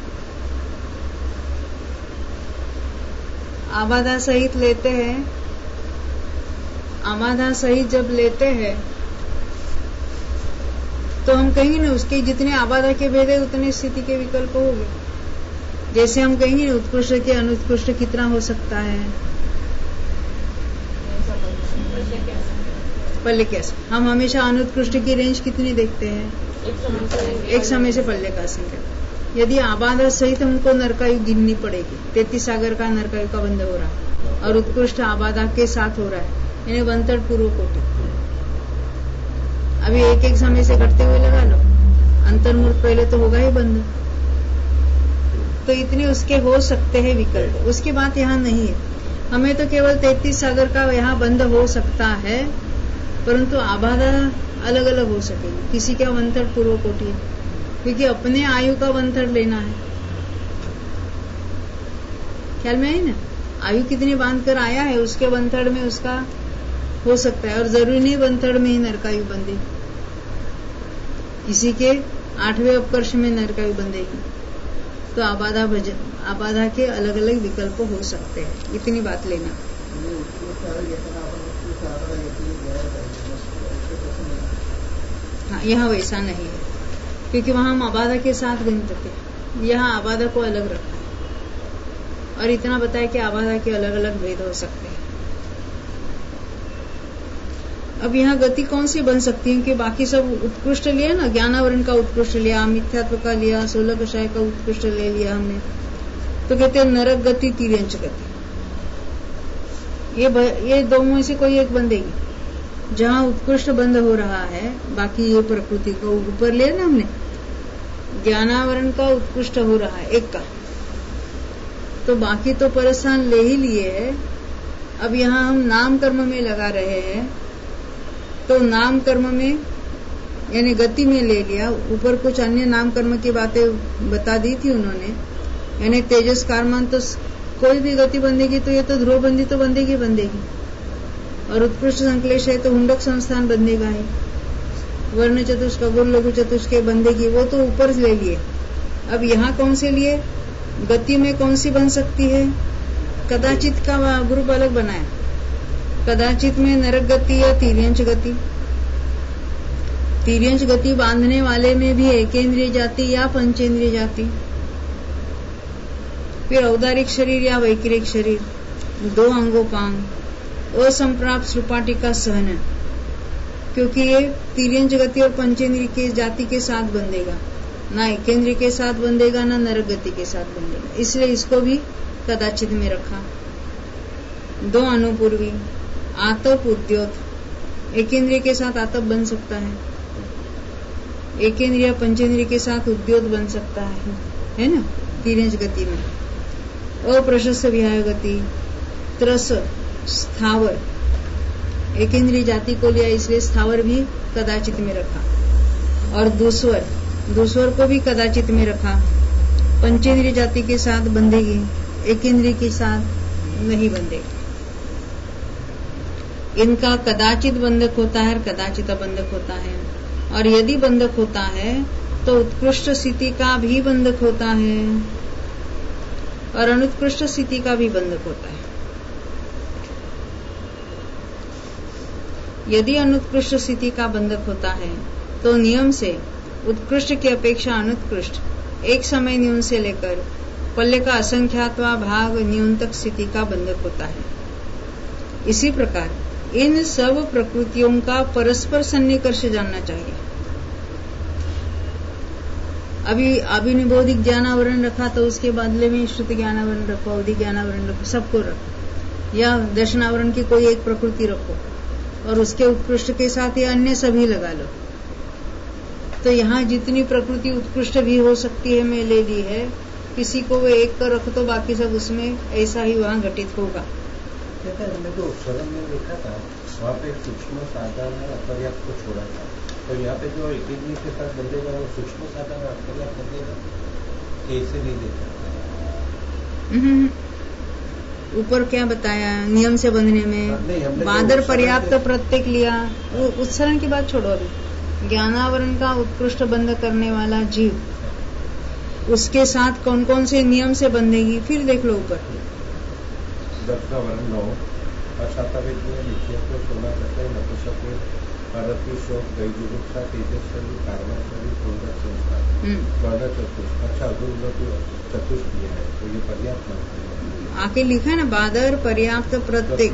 Speaker 1: आबाधा सहित लेते हैं, आबाधा सहित जब लेते हैं तो हम कहेंगे ना उसके जितने आबाधा के भेद है उतने स्थिति के विकल्प हो गए। जैसे हम कहेंगे उत्कृष्ट के अनुत्कृष्ट कितना हो सकता है, पल्ले कैसे? हम हमेशा अनुत्कृष्ट की रेंज कितनी देखते हैं? एक समय से पल्ले का संख्या। यदि आबाधा सहित हमको नरकायु गिननी पड़ेगी, तैतीस सागर का नरकायु का बंध हो रहा है और उत्कृष्ट आबाधा के साथ हो रहा है, यानी वंतर पूर्व कोटि। अभी एक एक समय से घटते हुए लगा लो, अंतर्मूर्त पहले तो होगा ही बंध, तो इतने उसके हो सकते हैं विकल्प। उसकी बात यहाँ नहीं है, हमें तो केवल तैतीस सागर का यहाँ बंध हो सकता है, परंतु आबाधा अलग अलग हो सकेगी। किसी का वंथर पूर्व कोटि, क्योंकि अपने आयु का वंथर लेना है। ख्याल में है ना? आयु कितनी बांध कर आया है उसके वंथर में उसका हो सकता है, और जरूरी नहीं वंथर में ही नरकायु बंधे। किसी के आठवें अपकर्ष में नरकायु बंधेगी, तो आबाधा भजन आबाधा के अलग अलग विकल्प हो सकते हैं। इतनी बात लेना। हाँ, यहाँ वैसा नहीं है, क्योंकि वहां हम आबाधा के साथ गिनते थे, यहाँ आबाधा को अलग रखा है और इतना बताया कि आबाधा के अलग अलग भेद हो सकते हैं। अब यहाँ गति कौन सी बन सकती है कि बाकी सब उत्कृष्ट लिया ना, ज्ञानावरण का उत्कृष्ट लिया, मिथ्यात्व का लिया, सोलह कषाय का उत्कृष्ट ले लिया हमने, तो कहते हैं नरक गति, तिर्यंच गति, ये ये दो में से कोई एक बंधेगी। जहाँ उत्कृष्ट बंध हो रहा है, बाकी ये प्रकृति को ऊपर लिया ना हमने, ज्ञानावरण का उत्कृष्ट हो रहा है एक का, तो बाकी तो परस्थान ले ही लिए है। अब यहाँ हम नाम कर्म में लगा रहे हैं तो नाम कर्म में यानी गति में ले लिया। ऊपर कुछ अन्य नाम कर्म की बातें बता दी थी उन्होंने, यानी तेजस कारमान तो कोई भी गति बंधेगी तो ये तो ध्रुव बंदी तो बंधेगी बंधेगी, और उत्कृष्ट संश्लेष है तो हुंडक संस्थान बंधेगा ही। वर्ण चतुष्क गुरु लघु चतुष्क बंधेगी, वो तो ऊपर ले लिए। अब यहाँ कौन से लिए? गति में कौन सी बन सकती है? कदाचित का ग्रुप अलग बनाया। कदाचित में नरक गति या तिर्यंच गति। तिर्यंच गति बांधने वाले में भी एकेंद्रिय जाति या पंचेंद्रिय जाति। फिर औदारिक शरीर या वैकिरिक शरीर, दो अंगोपांग, असंप्राप्त सुपाटिका सहन, क्योंकि ये तिर्यंच गति और पंचेंद्रिय के जाति के साथ बंधेगा, ना एकेंद्रिय के साथ बंधेगा ना नरक गति के साथ बंधेगा, इसलिए इसको भी कदाचित में रखा। दो अनुपूर्वी, आतप उद्योत, एकेंद्रिय के साथ आतप बन सकता है, एकेंद्रिय पंचेंद्रिय के साथ उद्योत बन सकता है, है ना तिर्यंच गति में। अप्रशस्त विहाय गति, त्रस, स्थावर, एकेंद्रिय जाति को लिया इसलिए स्थावर भी कदाचित में रखा। और दूसवर, दूसवर को भी कदाचित में रखा। पंचेंद्रिय जाति के साथ बंधेगी, एकेंद्रिय के साथ नहीं बंधेगी। इनका कदाचित बंधक होता है, कदाचित अबंधक होता है। और यदि बंधक होता है तो उत्कृष्ट स्थिति का भी बंधक होता है और अनुत्कृष्ट स्थिति का भी बंधक होता है। यदि अनुत्कृष्ट स्थिति का बंधक होता है तो नियम से उत्कृष्ट की अपेक्षा अनुत्कृष्ट एक समय न्यून से लेकर पल्ले का असंख्यातवा भाग न्यून तक स्थिति का बंधक होता है। इसी प्रकार इन सब प्रकृतियों का परस्पर सन्निकर्ष जानना चाहिए। अभी अभिनिबोधिक ज्ञानावरण रखा तो उसके बदले में श्रुति ज्ञानावरण रखो, अवधि ज्ञानावरण रखो, सबको रखो, या दर्शनावरण की कोई एक प्रकृति रखो और उसके उत्कृष्ट के साथ ये अन्य सभी लगा लो। तो यहाँ जितनी प्रकृति उत्कृष्ट भी हो सकती है मैं ले ली है, किसी को वो एक का रख तो बाकी सब उसमें ऐसा ही वहाँ घटित होगा।
Speaker 2: हमने जो स्वरम में देखा था वहाँ पे सूक्ष्म साधन अपर्याप्त को छोड़ा था, तो यहाँ पे जो एकेंद्रिय के साथ बंधेगा वो सूक्ष्म साधन अपर्याप्त बंधेगा, ऐसे नहीं देखा।
Speaker 1: ऊपर क्या बताया नियम से बंधने में? बादर पर्याप्त प्रत्येक लिया। वो उत्सरण की बात छोड़ो, अभी ज्ञानावरण का उत्कृष्ट बंध करने वाला जीव, उसके साथ कौन कौन से नियम से बंधेगी फिर देख लो ऊपर।
Speaker 2: दस का वर्ण नौ, अशातावेद में लिखिया को सोना करते हैं, नपुसक भारतीय शोक गई जुगुप्सा तेजस्वी कारणाश्वरी पूर्वक संस्कार चौदह चतुष्ट। अच्छा अधूर चतुष्ट है तो ये पर्याप्त नहीं
Speaker 1: आके लिखा है ना, बादर पर्याप्त प्रत्येक,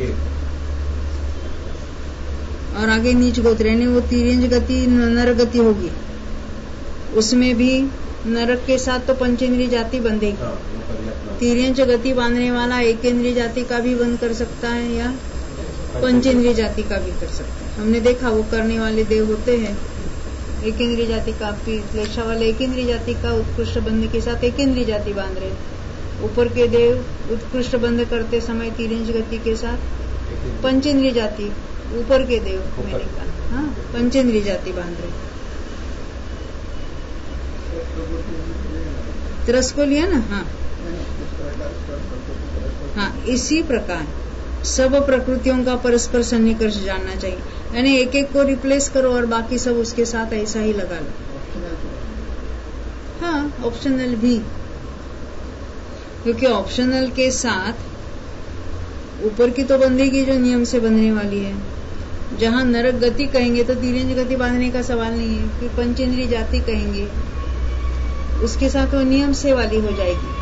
Speaker 1: और आगे नीच गोत्र यानी वो तिर्यंच गति नरक गति होगी, उसमें भी नरक के साथ तो पंचेंद्रिय जाति बंधेगी। तिर्यंच गति बांधने वाला एकेंद्रिय जाति का भी बंद कर सकता है या पंचेंद्रिय जाति का भी कर सकता है। हमने देखा वो करने वाले देव होते हैं एकेंद्रिय जाति का, क्लेशा वाले एकेंद्रिय जाति का उत्कृष्ट बंध के साथ एकेंद्रिय जाति बांध रहे। ऊपर के देव उत्कृष्ट बंध करते समय तिर्यंच गति के साथ पंचेंद्रिय जाति, ऊपर के देव मैंने कहा हाँ पंचेंद्रिय जाति बांध रहे। त्रस को लिया ना, हाँ हाँ इसी प्रकार सब प्रकृतियों का परस्पर सन्निकर्ष जानना चाहिए, यानी एक एक को रिप्लेस करो और बाकी सब उसके साथ ऐसा ही लगा लो। हाँ ऑप्शनल भी, क्योंकि ऑप्शनल के साथ ऊपर की तो बंधेगी जो नियम से बंधने वाली है। जहाँ नरक गति कहेंगे तो तिर्यंच गति बांधने का सवाल नहीं है, फिर पंचेंद्रिय जाति कहेंगे उसके साथ वो नियम से वाली हो जाएगी।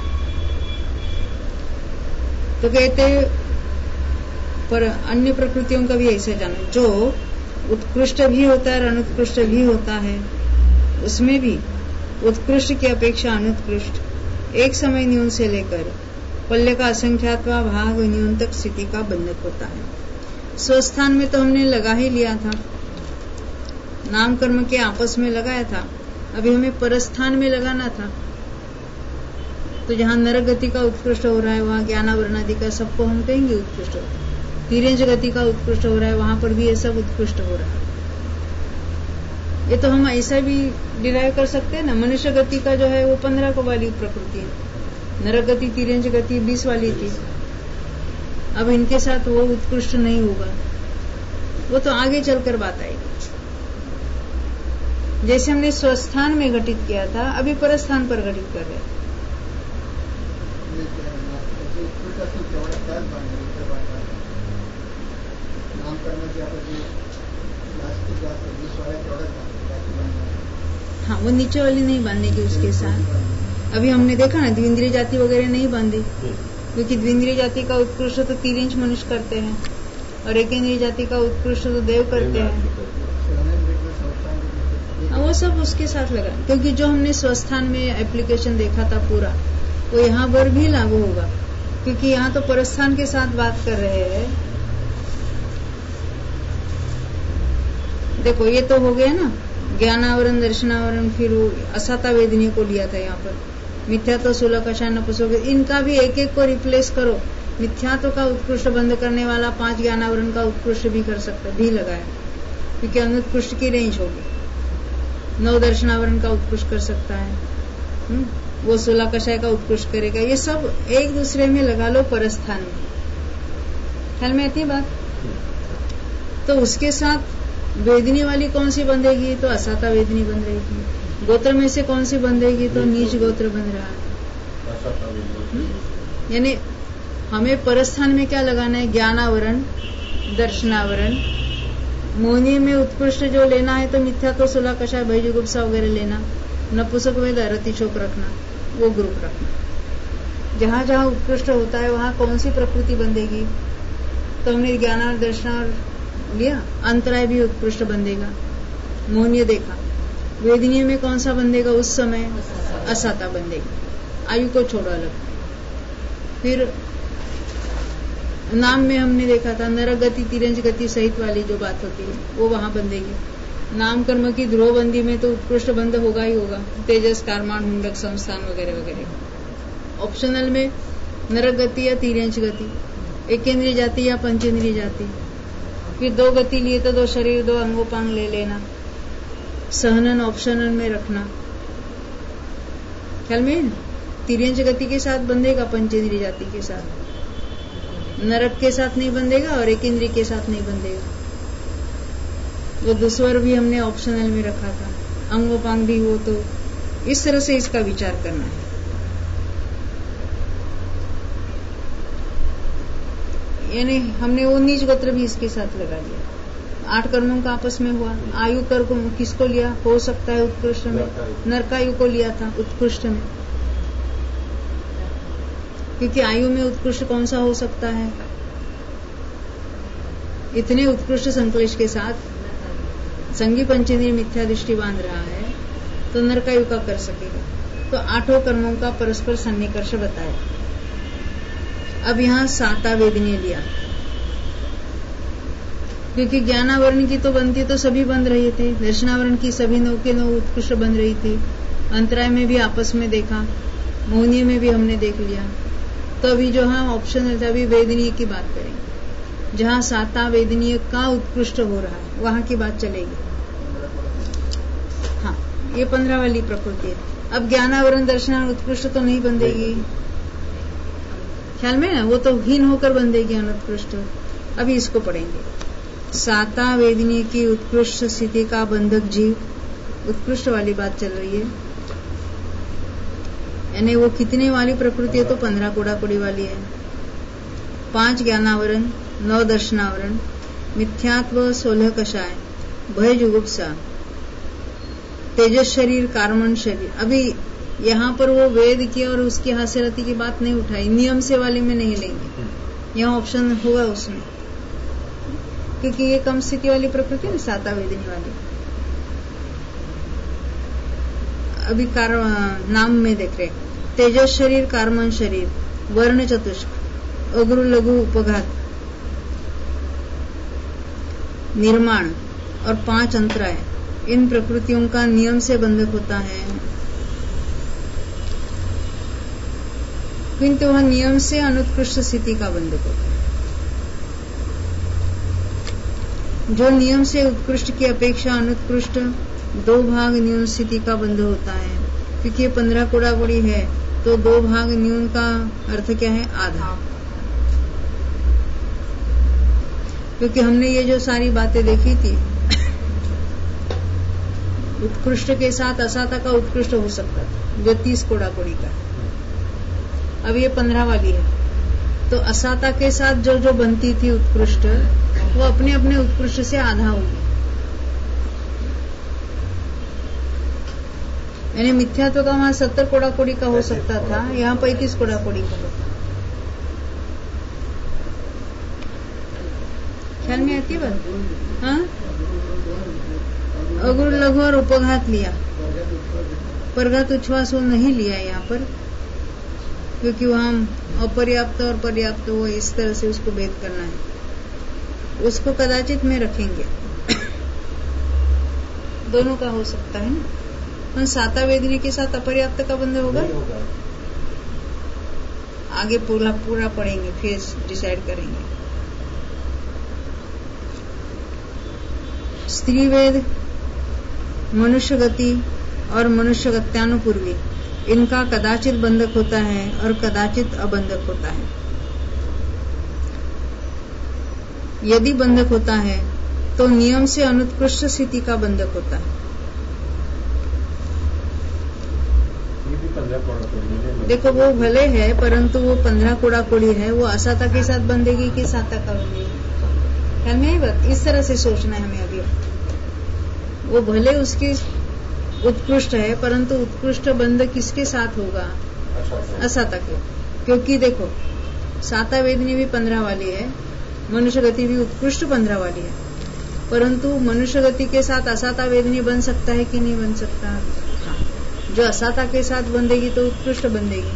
Speaker 1: तो कहते पर अन्य प्रकृतियों का भी ऐसे जानो, जो उत्कृष्ट भी होता है और अनुत्कृष्ट भी होता है, उसमें भी उत्कृष्ट की अपेक्षा अनुत्कृष्ट एक समय न्यून से लेकर पल्ले का असंख्यातवा भाग न्यून तक स्थिति का बंधक होता है। स्वस्थान में तो हमने लगा ही लिया था, नाम कर्म के आपस में लगाया था, अभी हमें परस्थान में लगाना था। तो जहाँ नरक गति का उत्कृष्ट हो रहा है वहाँ ज्ञानावरण आदि का सबको हम कहेंगे उत्कृष्ट हो रहा है, तिर्यंच गति का उत्कृष्ट हो रहा है वहां पर भी ये सब उत्कृष्ट हो रहा है। ये तो हम ऐसा भी डिराइव कर सकते हैं ना। मनुष्य गति का जो है वो पंद्रह को वाली प्रकृति है, नरक गति तिर्यंच गति बीस वाली थी। अब इनके साथ वो उत्कृष्ट नहीं होगा, वो तो आगे चलकर बात आएगी। जैसे हमने स्वस्थान में घटित किया था, अभी परस्थान पर घटित कर रहे हैं। हाँ, वो नीचे वाली नहीं बांधने की उसके साथ। अभी हमने देखा ना, द्विंद्रिय जाति वगैरह नहीं बांधी, क्योंकि द्विंद्रिय जाति का उत्कृष्ट तो तीन इंच मनुष्य करते हैं और एक इंद्रिय जाति का उत्कृष्ट तो देव करते हैं। वो सब उसके साथ लगा, क्योंकि जो हमने स्वस्थान में एप्लीकेशन देखा था पूरा, वो यहाँ पर भी लागू होगा, क्योंकि यहाँ तो परस्थान के साथ बात कर रहे हैं। देखो, ये तो हो गया ना ज्ञानावरण, दर्शनावरण, फिर वो असाता वेदनीय को लिया था यहाँ पर। मिथ्यात्व, सोलह कषाय, नपुंसक, इनका भी एक एक को रिप्लेस करो। मिथ्यात्व का उत्कृष्ट बंद करने वाला पांच ज्ञानावरण का उत्कृष्ट भी कर सकता, भी लगाया, क्योंकि अनुत्कृष्ट की रेंज होगी। नौ दर्शनावरण का उत्कृष्ट कर सकता है, हुँ? वो सोलह कषाय का उत्कृष्ट करेगा। ये सब एक दूसरे में लगा लो परस्थान में। ख्याल में आती बात? तो उसके साथ वेदनी वाली कौन सी बंधेगी? तो असाता वेदनी बन रहेगी। गोत्र में से कौन सी बंधेगी? तो नीच गोत्र बन रहा है। यानी हमें परस्थान में क्या लगाना है? ज्ञानावरण, दर्शनावरण। मोहनी में उत्कृष्ट जो लेना है तो मिथ्या तो सोलह कषाय, भयजुगुप्सा वगैरह लेना। नपुंसक में रतिशोक रखना, वो ग्रुप रखना। जहां जहां उत्कृष्ट होता है वहां कौन सी प्रकृति बंधेगी? तो हमने ज्ञान दर्शन लिया, अंतराय भी उत्कृष्ट बंधेगा। मोहनीय देखा, वेदनीय में कौन सा बंधेगा? उस समय असाता बंधेगा, आयु को छोड़ो अलग। फिर नाम में हमने देखा था नरक गति, तिरंज गति सहित वाली जो बात होती है वो वहां बंधेगी। नाम कर्म की ध्रुवबंदी में तो उत्कृष्ट बंध होगा ही होगा, तेजस, कारमान, हुंडक, संस्थान वगैरह वगैरह। ऑप्शनल में नरक गति या तिरंज गति, एकेंद्रीय जाति या पंचेंद्रीय जाति। फिर दो गति लिए तो दो शरीर, दो अंगोपांग ले लेना। सहनन ऑप्शनल में रखना। ख्याल में तिरंज गति के साथ बंधेगा, पंचेंद्रीय जाति के साथ। नरक के साथ नहीं बंधेगा और एक इंद्रिय के साथ नहीं बंधेगा। वो दुस्वर भी हमने ऑप्शनल में रखा था, अंगोपांग भी। वो तो इस तरह से इसका विचार करना है। यानी हमने वो नीच गोत्र भी इसके साथ लगा लिया। आठ कर्मों का आपस में हुआ। आयु कर किसको लिया? हो सकता है उत्कृष्ट में, नरकायु को लिया था उत्कृष्ट में, क्योंकि आयु में उत्कृष्ट कौन सा हो सकता है? इतने उत्कृष्ट संकलेश के साथ संगी पंचेंद्रिय मिथ्या दृष्टि बांध रहा है तो नरकायु का कर सकेगा। तो आठों कर्मों का परस्पर सन्निकर्ष बताया। अब यहाँ साता वेदनीय लिया, क्योंकि ज्ञानावरण की तो बनती तो सभी बंध रही थी, दर्शनावरण की सभी नौ के नौ उत्कृष्ट बन रही थी। अंतराय में भी आपस में देखा, मोहनीय में भी हमने देख लिया। तो अभी जो हम ऑप्शन है अभी वेदनीय की बात करेंगे, जहाँ साता वेदनीय का उत्कृष्ट हो रहा है वहां की बात चलेगी। हाँ, ये पंद्रह वाली प्रकृति है। अब ज्ञानावरण, दर्शनावरण उत्कृष्ट तो नहीं बंधेगी, ख्याल में ना, वो तो हीन होकर बंधेगी अनुत्कृष्ट। अभी इसको पढ़ेंगे। साता वेदनीय की उत्कृष्ट स्थिति का बंधक जीव, उत्कृष्ट वाली बात चल रही है। यानी वो कितने वाली प्रकृति है? तो पंद्रह कोड़ाकोड़ी वाली है। पांच ज्ञानावरण, नौ दर्शनावरण, मिथ्यात्व, सोलह कषाय, भय जुगुप्सा, तेजस शरीर, कार्मण शरीर। अभी यहाँ पर वो वेद की और उसकी हास्यरति की बात नहीं उठाई, नियम से वाले में नहीं लेंगे। यहाँ ऑप्शन होगा उसमें, क्योंकि ये कम स्थिति वाली प्रकृति है, साता वेदनी वाली। अभी कार नाम में देख रहे, तेजस शरीर, कार्मन शरीर, वर्ण चतुष्क, अग्रु लघु उपघात, निर्माण और पांच अंतराय, इन प्रकृतियों का नियम से बंधक होता है, किंतु वह नियम से अनुत्कृष्ट स्थिति का बंधक होता है। जो नियम से उत्कृष्ट की अपेक्षा अनुत्कृष्ट दो भाग न्यून स्थिति का बंध होता है, क्योंकि ये पंद्रह कोड़ा कोड़ी है तो दो भाग न्यून का अर्थ क्या है? आधा। क्योंकि हमने ये जो सारी बातें देखी थी, उत्कृष्ट के साथ असाता का उत्कृष्ट हो सकता था, जो तीस कोड़ा कोड़ी का। अब ये पंद्रह वाली है, तो असाता के साथ जो जो बनती थी उत्कृष्ट, वो अपने अपने उत्कृष्ट से आधा होगी। यानी मिथ्यात्व का वहां सत्तर कोड़ा कोड़ी का हो सकता था, यहाँ पैंतीस कोड़ा कोड़ी का होता। ख्याल में आती है बात? हाँ, अगुर लघु और उपघात लिया, परघात उच्छ्वास वो नहीं लिया यहाँ पर, क्योंकि वहां अपर्याप्त और पर्याप्त वो इस तरह से उसको भेद करना है, उसको कदाचित में रखेंगे। दोनों का हो सकता है ना। साता वेदनी के साथ अपर्याप्त का बंध होगा, आगे पूरा पूरा पढ़ेंगे, फिर डिसाइड करेंगे। स्त्री वेद, मनुष्य गति और मनुष्य गत्यानुपूर्वी, इनका कदाचित बंधक होता है और कदाचित अबंधक होता है। यदि बंधक होता है तो नियम से अनुत्कृष्ट स्थिति का बंधक होता है। देखो वो भले है, परंतु वो पंद्रह कोड़ा कोड़ी है, वो असाता के साथ बंधेगी कि साता का बंधेगी? ख्याल में आई बात? इस तरह से सोचना है हमें अभी। वो भले उसकी उत्कृष्ट है, परंतु उत्कृष्ट बंध किसके साथ होगा? असाता के। क्योंकि देखो साता वेदनी भी पंद्रह वाली है, मनुष्य गति भी उत्कृष्ट पंद्रह वाली है, परंतु मनुष्य गति के साथ असाता वेदनी बन सकता है कि नहीं बन सकता? हाँ, जो असाता के साथ बंधेगी तो उत्कृष्ट बंधेगी।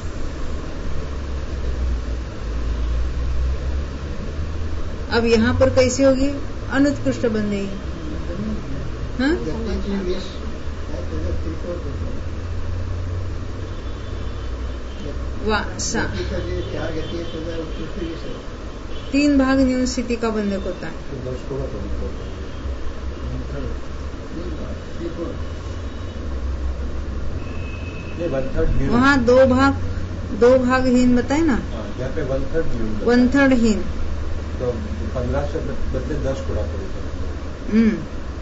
Speaker 1: अब यहाँ पर कैसे होगी? अनुत्कृष्ट बंधेगी। हाँ? तीन भाग न्यून स्थिति का बंधक होता है। वहाँ दो भाग दो भाग हीन बताए ना,
Speaker 2: यहाँ पे वन थर्ड
Speaker 1: वन थर्ड हीन,
Speaker 2: तो पंद्रह से बदले दस कोड़ा पड़ेगा।
Speaker 1: हम्म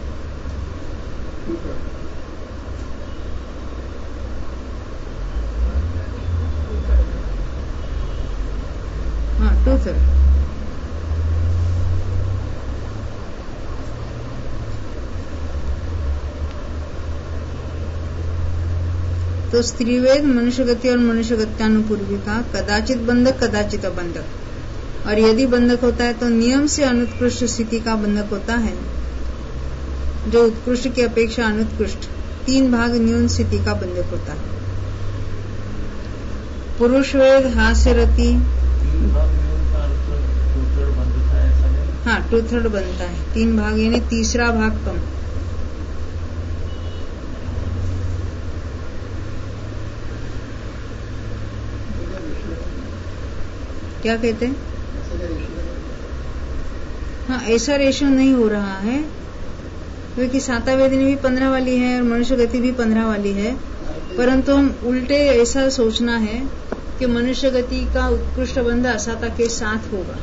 Speaker 1: हाँ, टू थर्ड। तो स्त्रीवेद, मनुष्य गति और मनुष्य गत्यानुपूर्वी का कदाचित बंधक कदाचित अबंधक, और यदि बंधक होता है तो नियम से अनुत्कृष्ट स्थिति का बंधक होता है, जो उत्कृष्ट की अपेक्षा अनुत्कृष्ट तीन भाग न्यून स्थिति का बंधक होता है। पुरुष वेद, हास्य रति, हाँ टू थर्ड बनता है, तीन भाग यानी तीसरा भाग कम। क्या कहते हैं? हाँ, ऐसा रेशो नहीं हो रहा है, क्योंकि साता वेदनी भी पंद्रह वाली है और मनुष्य गति भी पंद्रह वाली है, परंतु हम उल्टे ऐसा सोचना है कि मनुष्य गति का उत्कृष्ट बंध असाता के साथ होगा।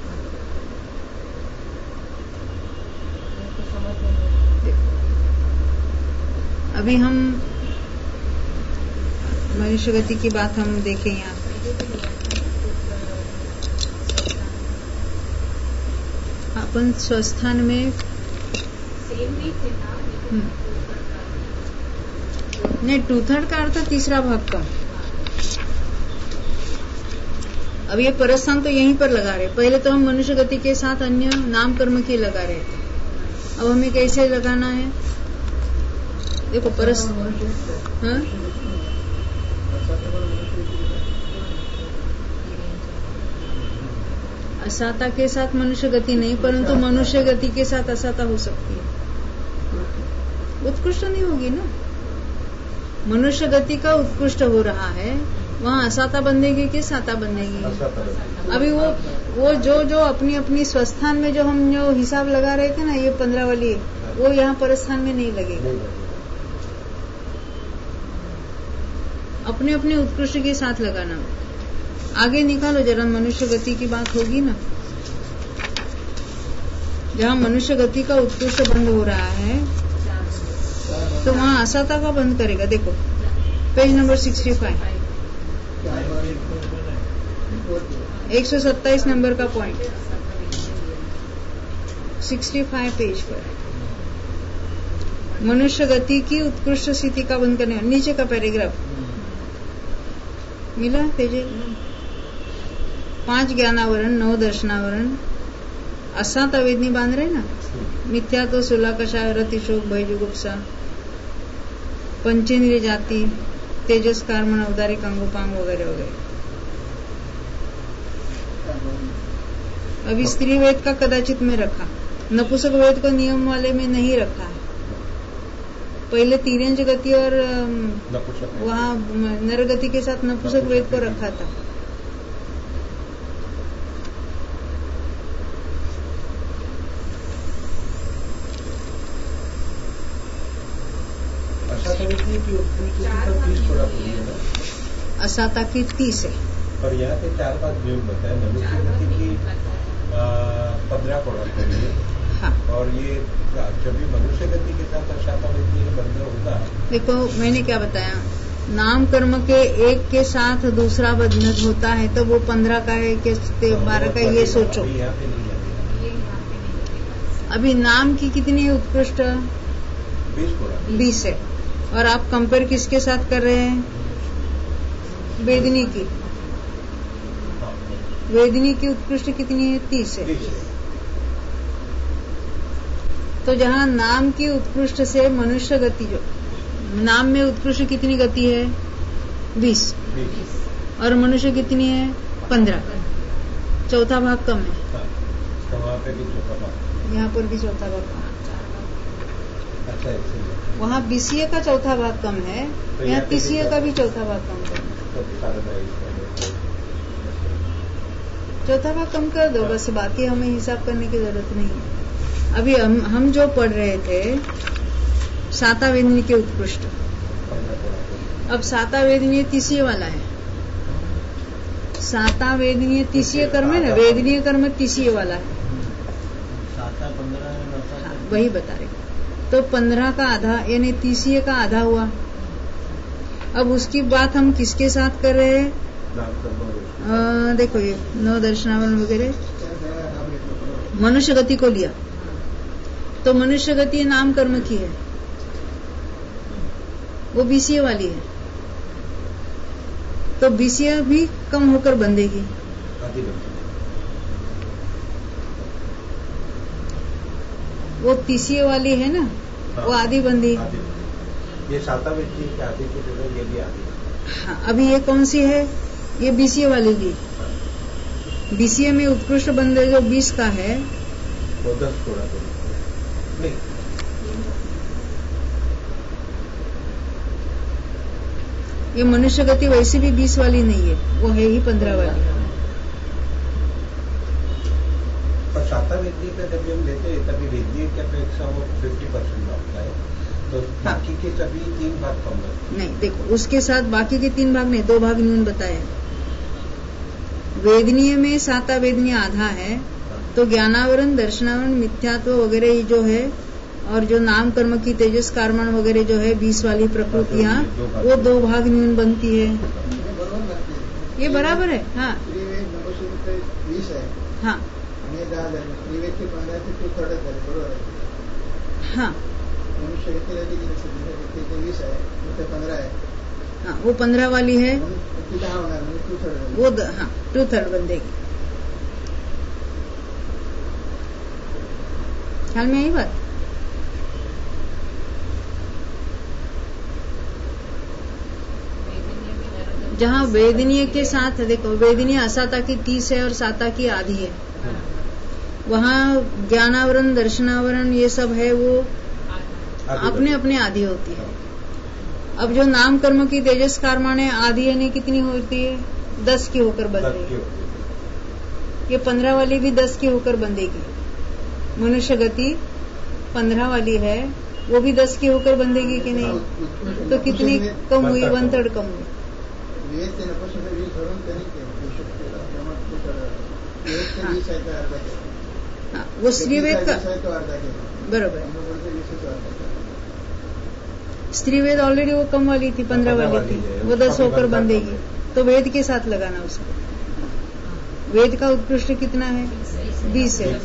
Speaker 1: अभी हम मनुष्य गति की बात हम देखें यहाँ, अपन स्वस्थान में नहीं, टू थर्ड का अर्थ तीसरा भाग का। अब ये परस्थान तो यहीं पर लगा रहे, पहले तो हम मनुष्य गति के साथ अन्य नाम कर्म की लगा रहे थे, अब हमें कैसे लगाना है? देखो परस हाँ? असाता के साथ मनुष्य गति नहीं, परंतु मनुष्य गति के साथ असाता हो सकती है, उत्कृष्ट नहीं होगी ना। मनुष्य गति का उत्कृष्ट हो रहा है वहाँ असाता बंधेगी कि साता बंधेगी?
Speaker 2: असाता बंधेगी।
Speaker 1: अभी वो वो जो जो अपनी अपनी स्वस्थान में जो हम जो हिसाब लगा रहे थे ना, ये पंद्रह वाली, वो यहाँ परस्थान में नहीं लगेगा। अपने अपने उत्कृष्ट के साथ लगाना। आगे निकालो जरा, मनुष्य गति की बात होगी ना, जहाँ मनुष्य गति का उत्कृष्ट बंद हो रहा है तो वहाँ असाता का बंद करेगा। देखो पेज नंबर सिक्सटी फाइव, एक सौ सत्ताईस नंबर का पॉइंट, सिक्सटी फाइव पेज पर मनुष्य गति की उत्कृष्ट स्थिति का बंद करने, नीचे का पैराग्राफ मिला तेजे। पांच ज्ञानावरण, नौ दर्शनावरण, असाता वेदनी बांध रहे ना, मिथ्या तो सुला कषाय, रति शोक भय जुगुप्सा, पंचेंद्रिय जाति, तेजस कर्मण, औदारिक अंगोपांग वगैरह वगैरह। अभी स्त्री वेद का कदाचित में रखा, नपुंसक वेद को नियम वाले में नहीं रखा है। पहले तीरंज गति और वहाँ नर गति के साथ नपुंसक वेद को रखा था। असाता की तीस है
Speaker 2: और यहाँ पे चार पांच नियम बताए। मनुष्य गति की पंद्रह कोड़ा करिए।
Speaker 1: हाँ।
Speaker 2: और ये जब भी मनुष्य गति के साथ असाता वेदनी बंध होगा।
Speaker 1: देखो मैंने क्या बताया, नाम कर्म के एक के साथ दूसरा बंधन होता है तो वो पंद्रह का है कि बारह का, ये सोचो।
Speaker 2: यहाँ पे नहीं लगेगा।
Speaker 1: अभी नाम की कितनी उत्कृष्ट?
Speaker 2: बीस कोड़ा,
Speaker 1: बीस है। और आप कंपेयर किसके साथ कर रहे हैं? वेदनी की। वेदनी की उत्कृष्ट कितनी है? तीस है। तो जहाँ नाम की उत्कृष्ट से मनुष्य गति, जो नाम में उत्कृष्ट कितनी गति है? बीस। और मनुष्य कितनी है? पंद्रह। चौथा भाग कम है।
Speaker 2: वहाँ पे भी चौथा भाग,
Speaker 1: यहाँ पर भी चौथा भाग कम है।
Speaker 2: अच्छा,
Speaker 1: वहाँ बीसीए का चौथा भाग कम है, तो यहाँ तीसीए का भी चौथा भाग कम है। चौथा भाग कम कर दो बस, बाकी हमें हिसाब करने की जरूरत नहीं है। अभी हम, हम जो पढ़ रहे थे साता वेदनी के उत्कृष्ट, अब साता वेदनीय तीसीय वाला है। साता वेदनीय तीसीय कर्म है ना, वेदनीय कर्म तीसीय वाला है। हाँ, वही बता रहे। तो पंद्रह का आधा यानी तीसीय का आधा हुआ। अब उसकी बात हम किसके साथ कर रहे हैं? आ, देखो ये नौ दर्शनावरण वगैरह, मनुष्य गति को लिया तो मनुष्य गति नाम कर्म की है, वो बीसीए वाली है। तो बीसीए भी कम होकर बंधेगी। वो तीसीए वाली है ना, वो आधी बंदी।
Speaker 2: ये साता वेदनी की आधी की जगह ये भी आधी।
Speaker 1: हाँ, अभी ये कौन सी है? ये बीसीए वाली ली। बीसीए में उत्कृष्ट बंदे जो बीस का है
Speaker 2: वो दस थोड़ा नहीं।
Speaker 1: ये मनुष्य गति वैसे भी बीस वाली नहीं है, वो है ही पंद्रह वाली।
Speaker 2: और साता वेदनी का जब हम लेते हैं तभी वेदनी की अपेक्षा वो फिफ्टी परसेंट होता है, तो बाकी के सभी तीन भाग कम है।
Speaker 1: नहीं देखो, उसके साथ बाकी के तीन भाग नहीं, दो भाग न्यून बताए। वेदनीय में साता वेदनीय आधा है, तो ज्ञानावरण, दर्शनावरण, मिथ्यात्व वगैरह जो है, और जो नाम कर्म की तेजस कर्मण वगैरह जो है बीस वाली प्रकृतियाँ, वो दो भाग न्यून बनती है। ये बराबर है। हाँ हाँ हाँ हाँ, वो पंद्रह वाली है, वो द, हाँ टू थर्ड बंदेगी। ख्याल में आई बात? जहाँ वेदनीय के साथ देखो, वेदनीय असाता की तीस है और साता की आधी है। वहाँ ज्ञानावरण, दर्शनावरण ये सब है, वो अपने अपने आधी होती है। अब जो नाम कर्म की तेजस कारमाणे आदि यानी कितनी होती है? दस की होकर बंधेगी। ये पंद्रह वाली भी दस की होकर बंधेगी। मनुष्य गति पंद्रह वाली है, वो भी दस की होकर बंधेगी कि नहीं? तो कितनी कम हुई? वन थर्ड कम हुई। हाँ, वो स्त्रीवेद का बरोबर। स्त्रीवेद ऑलरेडी वो कम वाली थी, पंद्रह वाली थी, वो दस होकर बंधेगी। तो वेद के साथ लगाना उसको। वेद का उत्कृष्ट कितना है? बीस है।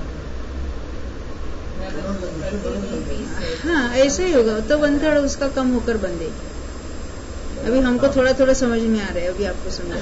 Speaker 1: हाँ, ऐसे ही होगा। तो वन थर्ड उसका कम होकर बंधेगी। अभी हमको थोड़ा थोड़ा समझ में आ रहा है, अभी आपको समझ।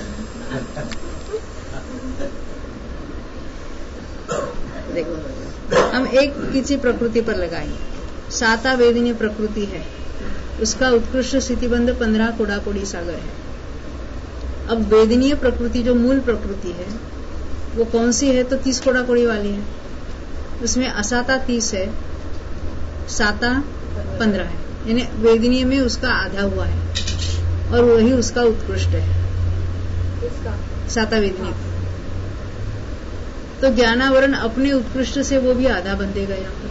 Speaker 1: देखो, हम एक किसी प्रकृति पर लगाएंगे। साता वेदिनी प्रकृति है, उसका उत्कृष्ट स्थितिबंध पंद्रह कोडाकोड़ी सागर है। अब वेदनीय प्रकृति जो मूल प्रकृति है वो कौन सी है? तो तीस कोडाकोड़ी वाली है। उसमें असाता तीस है, साता पंद्रह है, यानी वेदनीय में उसका आधा हुआ है और वही उसका उत्कृष्ट है, साता वेदनीय। तो ज्ञानावरण अपने उत्कृष्ट से वो भी आधा बंधेगा। यहाँ पर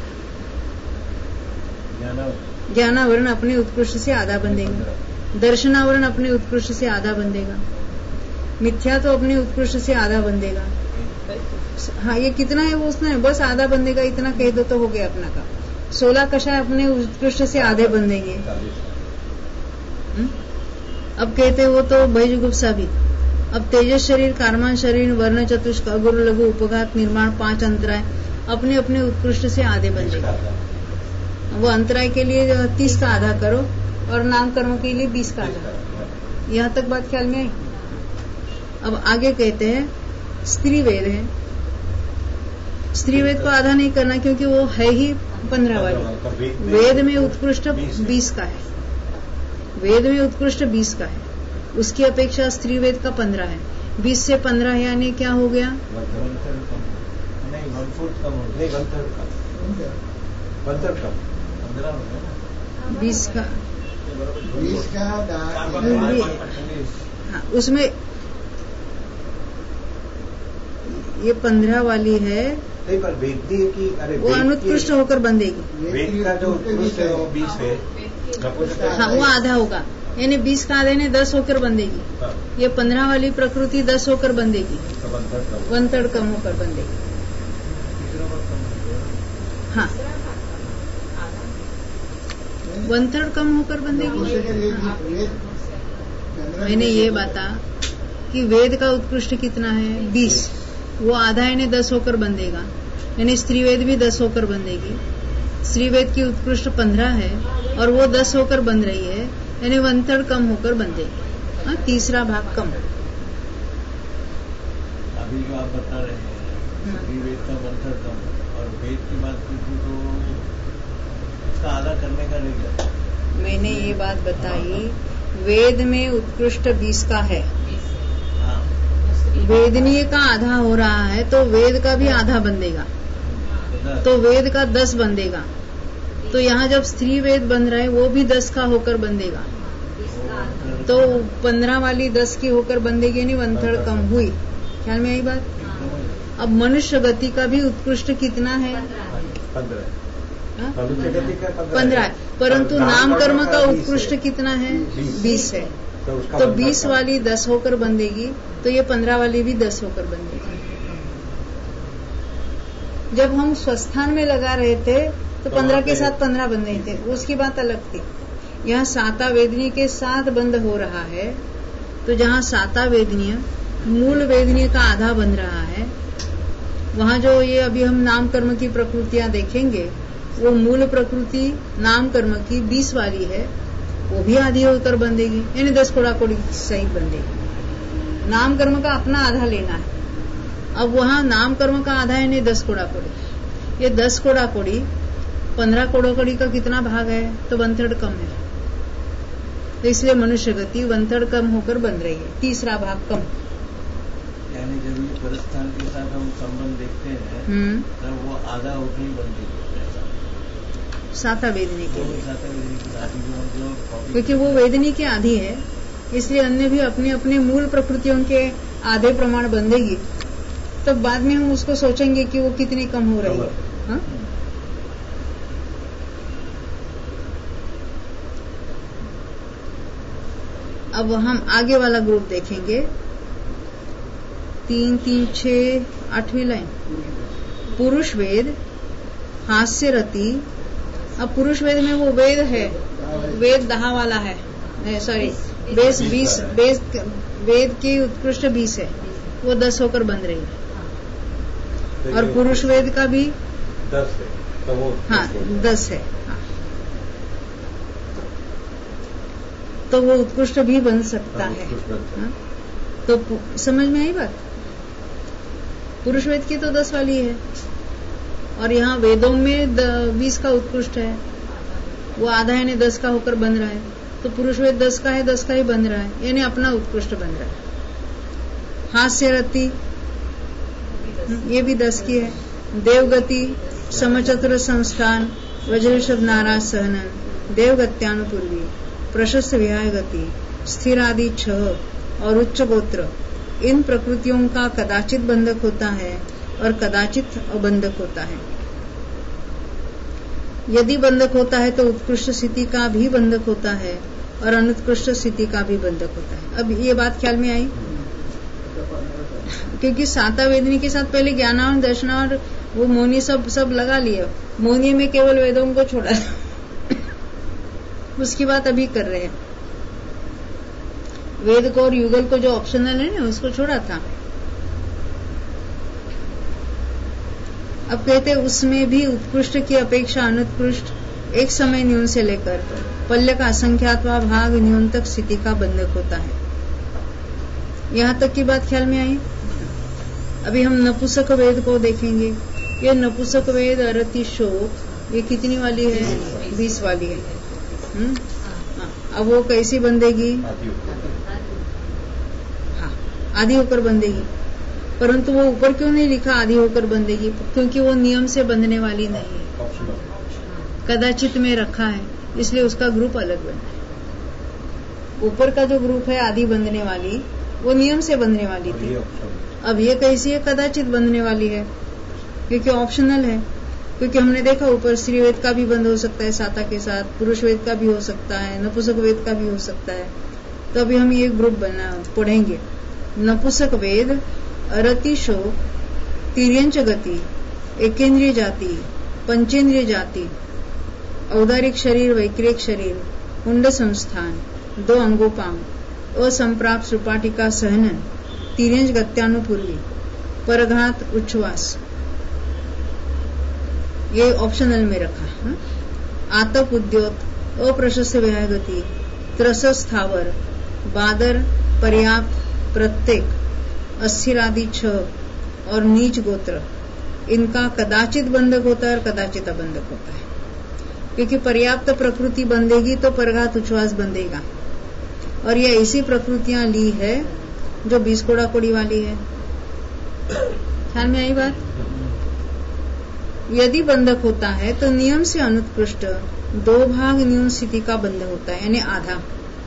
Speaker 1: ज्ञानावरण अपने उत्कृष्ट से आधा बंधेगा, दर्शनावरण अपने उत्कृष्ट से आधा बंधेगा, मिथ्या तो अपने उत्कृष्ट से आधा बंधेगा। हाँ, ये कितना है वो उसने बस आधा बंधेगा, इतना कह दो तो हो गया अपना का। सोलह कषाय अपने उत्कृष्ट से आधे बंधेंगे। अब कहते वो तो भयजुगुप्सा भी। अब तेजस शरीर, कारमान शरीर, वर्ण चतुष्क, अगुरु लघु, उपघात, निर्माण, पांच अंतराय अपने अपने उत्कृष्ट से आधे बंधेगा। वो अंतराय के लिए तीस का आधा करो और नाम कर्म के लिए बीस का आधा। यहाँ तक बात ख्याल में आई। अब आगे कहते हैं स्त्री वेद है। स्त्री वेद को आधा नहीं करना क्योंकि वो है ही पंद्रह वाली। वेद में उत्कृष्ट बीस का है, वेद में उत्कृष्ट बीस का है, उसकी अपेक्षा स्त्री वेद का पंद्रह है। बीस से पंद्रह यानी क्या हो गया? बीस का
Speaker 3: बीस का
Speaker 1: हाँ, उसमें ये पंद्रह वाली है।
Speaker 2: नहीं, पर वेदी की अरे
Speaker 1: वो अनुत्कृष्ट होकर बंधेगी।
Speaker 2: वेद का जो उत्कृष्ट है वो बीस है।
Speaker 1: हाँ, वो आधा होगा, यानी बीस का आधा यानी दस होकर बंधेगी।
Speaker 2: हाँ।
Speaker 1: ये पंद्रह वाली प्रकृति दस होकर बंधेगी, वन थर्ड कम होकर बंधेगी। हाँ, वन थर्ड कम होकर बंधेगी। मैंने ये बाता कि वेद का उत्कृष्ट कितना है? बीस। वो आधा यानी दस होकर बंधेगा, यानी स्त्री वेद भी दस होकर बंधेगी। स्त्री वेद की उत्कृष्ट पंद्रह है और वो दस होकर बंध रही है, यानी वन थर्ड कम होकर बंधेगी। हाँ, तीसरा भाग कम।
Speaker 3: अभी जो आप बता रहे हैं स्त्री वेद का वन थर्ड कम और वेद की बात की तो उसका आधा करने का नहीं है।
Speaker 1: मैंने ये बात बताई, वेद में उत्कृष्ट बीस का है, वेदनीय का आधा हो रहा है तो वेद का भी आधा बंधेगा, तो वेद का दस बंधेगा। तो यहाँ जब स्त्री वेद बन रहा है वो भी दस का होकर बंधेगा, तो पंद्रह वाली दस की होकर बंधेगी, यानी वन थर्ड कम हुई। ख्याल में आई बात? अब मनुष्य गति का भी उत्कृष्ट कितना है? पंद्रह है, परंतु नाम कर्म का उत्कृष्ट कितना है? बीस है। तो बीस वाली दस होकर बंधेगी, तो ये पंद्रह वाली भी दस होकर बंधेगी। जब हम स्वस्थान में लगा रहे थे तो पंद्रह के साथ पंद्रह बंधे थे, उसकी बात अलग थी। यहाँ साता वेदनीय के साथ बंद हो रहा है, तो जहाँ साता वेदनीय मूल वेदनीय का आधा बन रहा है, वहाँ जो ये अभी हम नाम कर्म की प्रकृतियां देखेंगे, वो मूल प्रकृति नाम कर्म की बीस वाली है, वो भी आधी होकर बंधेगी, यानी दस कोड़ा कोड़ी सही बंधेगी। नाम कर्म का अपना आधा लेना है। अब वहाँ नाम कर्म का आधा है, यानी दस कोड़ा कोड़ी। ये दस कोड़ा कोड़ी पंद्रह कोड़ा कोड़ी का कितना भाग है? तो वन थर्ड कम है। तो इसलिए मनुष्य गति वन थर्ड कम होकर बन रही है, तीसरा भाग कम।
Speaker 3: यानी जब ये परिस्थान के साथ हम संबंध देखते हैं तब वो आधा होकर ही बनती है।
Speaker 1: साता वेदनी के लिए,
Speaker 3: साता वेदनी के आदि जो मतलब
Speaker 1: क्योंकि वो वेदनी के आदि है, इसलिए अन्य भी अपने अपने मूल प्रकृतियों के आधे प्रमाण बंधेगी, तब बाद में हम उसको सोचेंगे कि वो कितनी कम हो रही है। हाँ? अब हम आगे वाला ग्रुप देखेंगे, तीन तीन छह आठवीं लाइन, पुरुष वेद, हास्य रति। अब पुरुष वेद में वो वेद है, वेद दहा वाला है, सॉरी बेस बीस, बेस वेद की उत्कृष्ट बीस है, वो दस होकर बन रही है, और पुरुष वेद का भी
Speaker 2: दस है, तो वो
Speaker 1: हाँ दस है, हाँ। तो वो उत्कृष्ट भी बन सकता है, हाँ? तो समझ में आई बात? पुरुष वेद की तो दस वाली है, और यहाँ वेदों में बीस का उत्कृष्ट है, वो आधा यानी दस का होकर बन रहा है, तो पुरुष वेद दस का है, दस का ही बन रहा है, यानी अपना उत्कृष्ट बन रहा है। हास्य रति ये भी दस की है, देवगति, समचतुर संस्थान, वज्रषभ नाराज सहनन, देवगत्यानुपूर्वी, प्रशस्त विहाय गति, स्थिर आदि छह और उच्च गोत्र, इन प्रकृतियों का कदाचित बंधक होता है और कदाचित अबंधक होता है। यदि बंधक होता है तो उत्कृष्ट स्थिति का भी बंधक होता है और अनुत्कृष्ट स्थिति का भी बंधक होता है। अब ये बात ख्याल में आई? क्योंकि साता वेदनी के साथ पहले ज्ञाना और दर्शना और वो मौनी सब सब लगा लिया, मौनी में केवल वेदों को छोड़ा उसकी बात अभी कर रहे हैं। वेद को और युगल को जो ऑप्शनल है ना, उसको छोड़ा था। अब कहते उसमें भी उत्कृष्ट की अपेक्षा अनुत्कृष्ट एक समय न्यून से लेकर पल्य का असंख्यात्वा भाग न्यून तक स्थिति का बंधक होता है। यहाँ तक की बात ख्याल में आई? अभी हम नपुंसक वेद को देखेंगे। ये नपुंसक वेद अरति शोक ये कितनी वाली है? बीस वाली है। हुँ? अब वो कैसी बंधेगी? हाँ, आदि होकर बंधेगी, परंतु वो ऊपर क्यों नहीं लिखा आदि होकर बंधेगी? क्योंकि वो नियम से बंधने वाली नहीं है, कदाचित में रखा है, इसलिए उसका ग्रुप अलग बना है। ऊपर का जो ग्रुप है आदि बंधने वाली, वो नियम से बंधने वाली थी। अब ये कैसी है? कदाचित बंधने वाली है, क्योंकि ऑप्शनल है। क्योंकि हमने देखा ऊपर स्त्री वेद का भी बंध हो सकता है साता के साथ, पुरुष वेद का भी हो सकता है, नपुंसक वेद का भी हो सकता है। तो अभी हम ये ग्रुप बना पढ़ेंगे। नपुंसक वेद अरति शोक, तिर्यंच गति, एकेंद्रिय जाति, पंचेंद्रिय जाति, औदारिक शरीर, वैक्रिक शरीर, कुंड संस्थान, दो अंगोपांग, असंप्राप्त सुपाटिका सहनन, तिर्यंच गत्यानुपूर्वी, परघात उच्छ्वास, ये ऑप्शनल में रखा। हा? आतप उद्योत, अप्रशस्त विहाय गति, त्रस स्थावर, बादर, पर्याप्त, प्रत्येक, अस्थिर आदि छह और नीच गोत्र, इनका कदाचित बंधक होता है और कदाचित अबंधक होता है। क्योंकि पर्याप्त प्रकृति बंधेगी तो परघात उच्छ्वास बंधेगा, और ये ऐसी प्रकृतियां ली है जो बीस कोड़ा कोड़ी वाली है। ख्याल में आई बात? यदि बंधक होता है तो नियम से अनुत्कृष्ट दो भाग न्यून स्थिति का बंधक होता है, यानी आधा।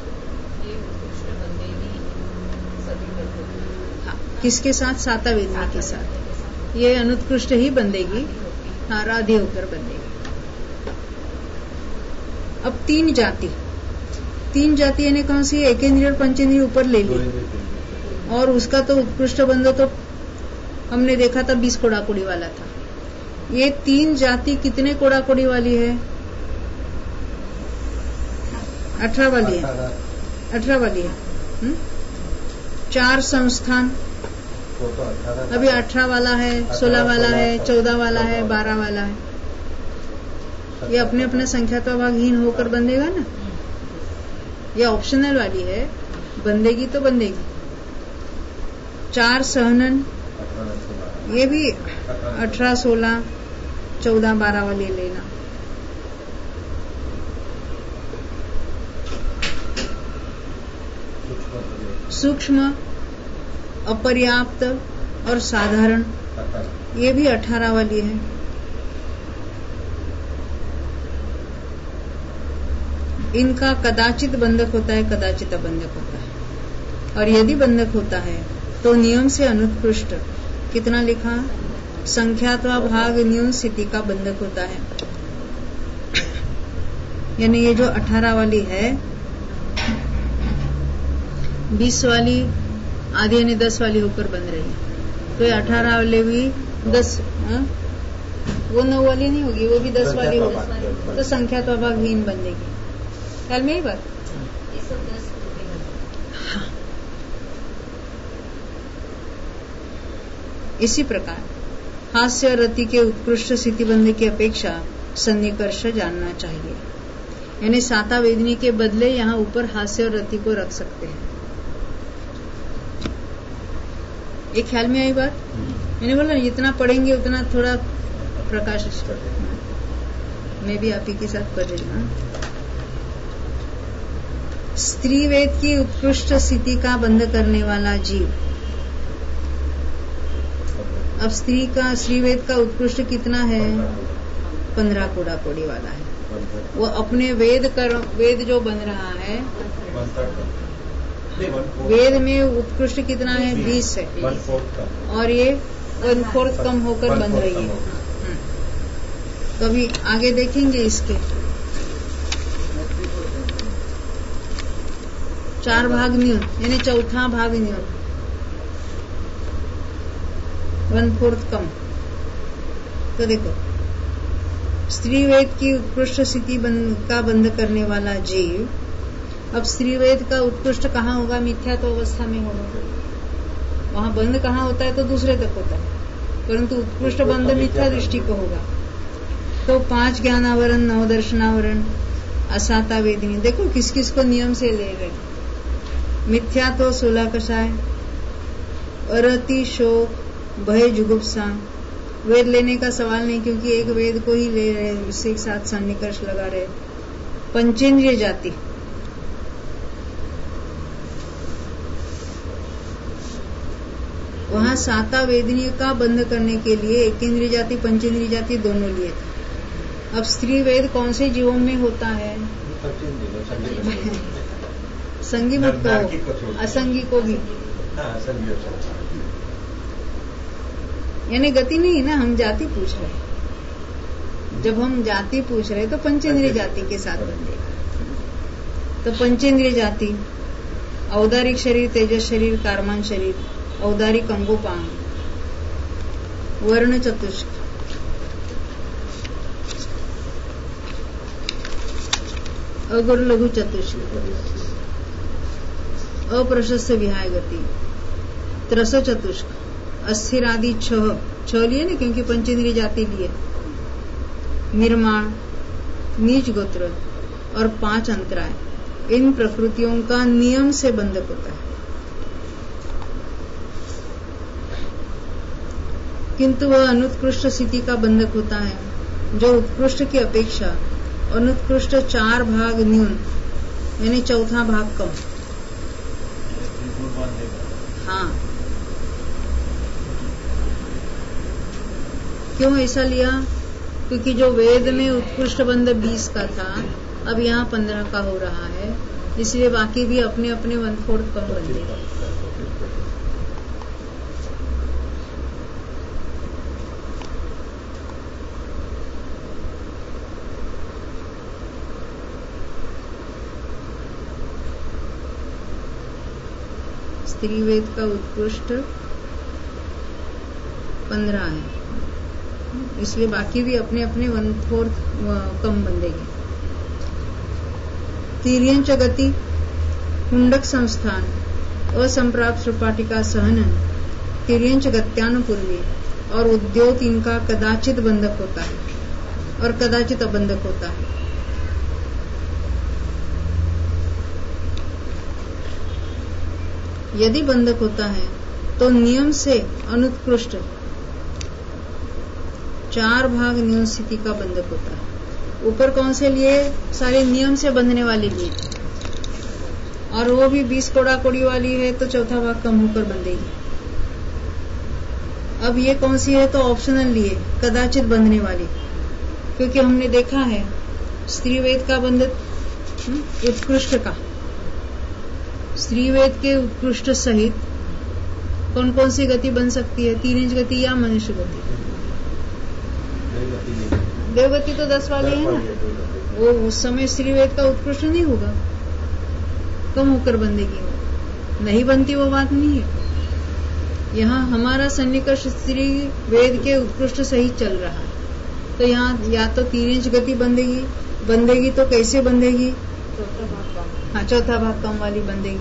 Speaker 1: हाँ, किसके साथ? साता वेदनी के साथ। ये अनुत्कृष्ट ही बंधेगी, हाँ, आधी होकर बंधेगी। अब तीन जाति, तीन जाति यानी कौन सी? एकेंद्रिय और पंचेंद्रिय ऊपर ले ली, और उसका तो उत्कृष्ट बंध तो हमने देखा था बीस कोड़ा कोड़ी वाला था। ये तीन जाति कितने कोड़ा कोड़ी वाली है? अठारह वाली है, अठारह वाली है। हुँ? चार संस्थान, अभी अठारह वाला है, सोलह वाला है, चौदह वाला है, बारह वाला है। ये अपने अपने संख्यात्वा भागहीन होकर बंधेगा ना। ये ऑप्शनल वाली है, बंधेगी तो बंधेगी। चार सहनन, ये भी अठारह, सोलह, चौदह, बारह वाली लेना। सूक्ष्म, अपर्याप्त और साधारण, ये भी अठारह वाली है। इनका कदाचित बंधक होता है, कदाचित अबंधक होता है। और यदि बंधक होता है तो नियम से अनुत्कृष्ट कितना लिखा, संख्यात्वा भाग न्यून स्थिति का बंधक होता है। यानी ये जो अठारह वाली है, बीस वाली आधी यानी दस वाली होकर बन रही है, तो ये अठारह वाले भी दस, हा? वो नौ वाली नहीं होगी, वो भी दस वाली होगी, तो संख्यात्वा भाग हीन बनेगी। ख्याल में ही बात। हाँ। इसी प्रकार हास्य और रति के उत्कृष्ट स्थिति बंध की अपेक्षा सन्निकर्ष जानना चाहिए। यानी साता वेदनी के बदले यहाँ ऊपर हास्य और रति को रख सकते हैं। ये ख्याल में आई बात? मैंने बोला जितना पढ़ेंगे उतना थोड़ा प्रकाश। मैं भी आप ही के साथ पढ़ रही हूँ। स्त्री वेद की उत्कृष्ट स्थिति का बंध करने वाला जीव। अब स्त्री का स्त्री वेद का उत्कृष्ट कितना है? पंद्रह कोड़ा कोड़ी वाला है। वो अपने वेद कर वेद जो बन रहा है, वेद में उत्कृष्ट कितना है? बीस है, और ये वन फोर्थ कम होकर बन रही है। तो अभी आगे देखेंगे इसके चार भाग न्यून, यानी चौथा भाग न्यून, वन फोर्थ कम। तो देखो, स्त्री वेद की उत्कृष्ट स्थिति का बंध करने वाला जीव। अब स्त्री वेद का उत्कृष्ट कहाँ होगा? मिथ्या तो अवस्था में होगा। वहाँ बंध कहाँ होता है? तो दूसरे तक होता है, परंतु उत्कृष्ट बंध मिथ्या दृष्टि को होगा। तो पांच ज्ञानावरण, नौ दर्शनावरण, असाता वेदिनी। देखो किस किस को नियम से ले गए। मिथ्या तो सोलह कषाय, अरति, शोक, भय, जुगुप्सा। वेद लेने का सवाल नहीं, क्योंकि एक वेद को ही ले रहे, इससे एक साथ सन्निकर्ष लगा रहे। पंचेंद्रिय जाति, वहां साता वेदनीय का बंध करने के लिए एकेंद्रिय जाति, पंचेंद्रिय जाति दोनों लिए थे। अब स्त्री वेद कौन से जीवों में होता है? संगी मत कहो, असंगी को भी। यानी गति नहीं ना, हम जाति पूछ रहे। जब हम जाति पूछ रहे तो पंचेंद्रिय जाति के साथ बंधेगा। तो पंचेंद्रिय जाति, औदारिक शरीर, तेजस शरीर, कार्मान शरीर, औदारिक अंगोपांग, वर्ण चतुष्क, अगुर लघु चतुष्क, अप्रशस्त विहाय गति, त्रस चतुष्क, अस्थिर आदि छह छह लिए ना, क्योंकि पंचेंद्रिय जाति लिए, निर्माण, नीच गोत्र और पांच अंतराय। इन प्रकृतियों का नियम से बंधक होता है, किंतु वह अनुत्कृष्ट स्थिति का बंधक होता है, जो उत्कृष्ट की अपेक्षा अनुत्कृष्ट चार भाग न्यून, यानी चौथा भाग कम। हाँ, क्यों ऐसा लिया? क्योंकि जो वेद में उत्कृष्ट बंध बीस का था, अब यहाँ पंद्रह का हो रहा है, इसलिए बाकी भी अपने अपने वन फोर्थ कम बंधे। स्त्री वेद का उत्कृष्ट पंद्रह है, इसलिए बाकी भी अपने अपने वन फोर्थ कम बंधेंगे। तीर्यंच गति, कुंडक संस्थान, असंप्राप्त सपाटिका सहनन, तीर्यंच गत्यानुपूर्वी और उद्योत इनका कदाचित बंधक होता है और कदाचित अबंधक होता है। यदि बंधक होता है तो नियम से अनुत्कृष्ट चार भाग न्यून स्थिति का बंधक होता है। ऊपर कौन से लिए? सारे नियम से बंधने वाले लिए, और वो भी बीस कोड़ा कोड़ी वाली है, तो चौथा भाग कम होकर बंधेगी। अब ये कौन सी है? तो ऑप्शनल लिए, कदाचित बंधने वाली, क्योंकि हमने देखा है स्त्री वेद का बंध उत्कृष्ट का, स्त्री वेद के उत्कृष्ट सहित कौन कौन सी गति बन सकती है? तीन इंच गति या मनुष्य गति? देवगति तो दस वाली है ना, वो उस समय स्त्री वेद का उत्कृष्ट नहीं होगा, कम होकर बंदेगी, वो नहीं बनती, वो बात नहीं है। यहाँ हमारा सन्निकर्ष स्त्री वेद के उत्कृष्ट सहित चल रहा है, तो यहाँ या तो तीन इंच गति बंदेगी, बंदेगी तो कैसे बंदेगी? चौथा भाग कम, हाँ चौथा भाग कम वाली बंदेगी।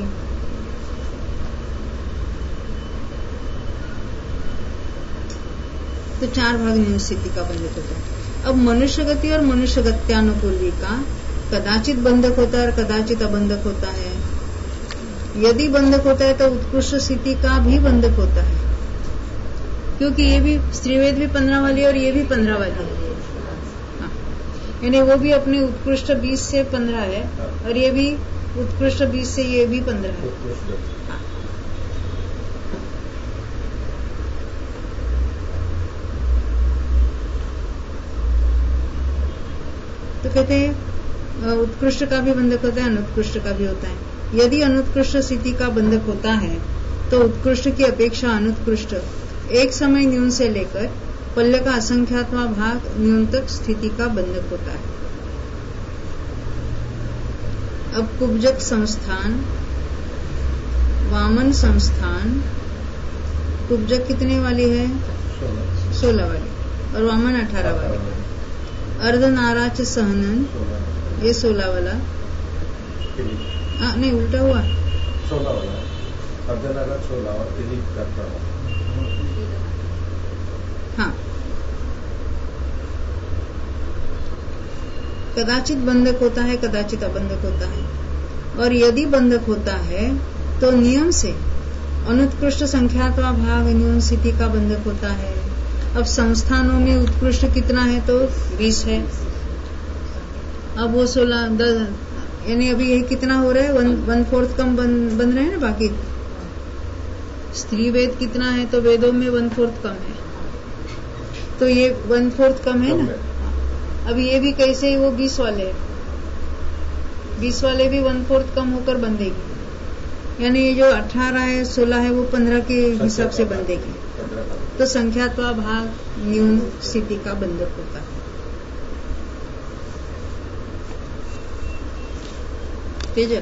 Speaker 1: तो चार भाग न्यून स्थिति का बंधक होता है। अब मनुष्य गति और मनुष्य गत्यानुकूली का कदाचित बंधक होता है और कदाचित अबंधक होता है। यदि बंधक होता है तो उत्कृष्ट स्थिति का भी बंधक होता है, क्योंकि ये भी स्त्रीवेद भी पंद्रह वाली है और ये भी पंद्रह वाली है, यानी वो भी अपने उत्कृष्ट बीस से पंद्रह है और ये भी उत्कृष्ट बीस से ये भी पंद्रह है। हाँ। तो कहते हैं उत्कृष्ट का भी बंधक होता है, अनुत्कृष्ट का भी होता है। यदि अनुत्कृष्ट स्थिति का बंधक होता है तो उत्कृष्ट की अपेक्षा अनुत्कृष्ट एक समय न्यून से लेकर पल्ल का असंख्यातवा भाग न्यून तक स्थिति का बंधक होता है। अब कुब्जक संस्थान, वामन संस्थान, कुब्जक कितने वाली है? सोलह वाली और वामन अठारह वाली। अर्धनाराच सहनन ये सोलह वाला, आ, नहीं उल्टा हुआ,
Speaker 2: सोलह वाला अर्धनाराच सोलह और दिलीप अठारह।
Speaker 1: हाँ, कदाचित बंधक होता है, कदाचित अबंधक होता है, और यदि बंधक होता है तो नियम से अनुत्कृष्ट संख्यात्वा भाग न्यून स्थिति का बंधक होता है। अब संस्थानों में उत्कृष्ट कितना है? तो बीस है। अब वो सोलह दस, यानी अभी ये कितना हो रहा है? वन वन फोर्थ कम बन, बन रहे हैं ना। बाकी स्त्री वेद कितना है? तो वेदों में वन फोर्थ कम है, तो ये वन फोर्थ कम है ना। अब ये भी कैसे? वो बीस वाले बीस वाले भी वन फोर्थ कम होकर बंधेगी, यानी ये जो अठारह है सोलह है वो पंद्रह के हिसाब से बंधेगी, तो संख्यात्वा भाग न्यून स्थिति का बंधक होता है। तेजल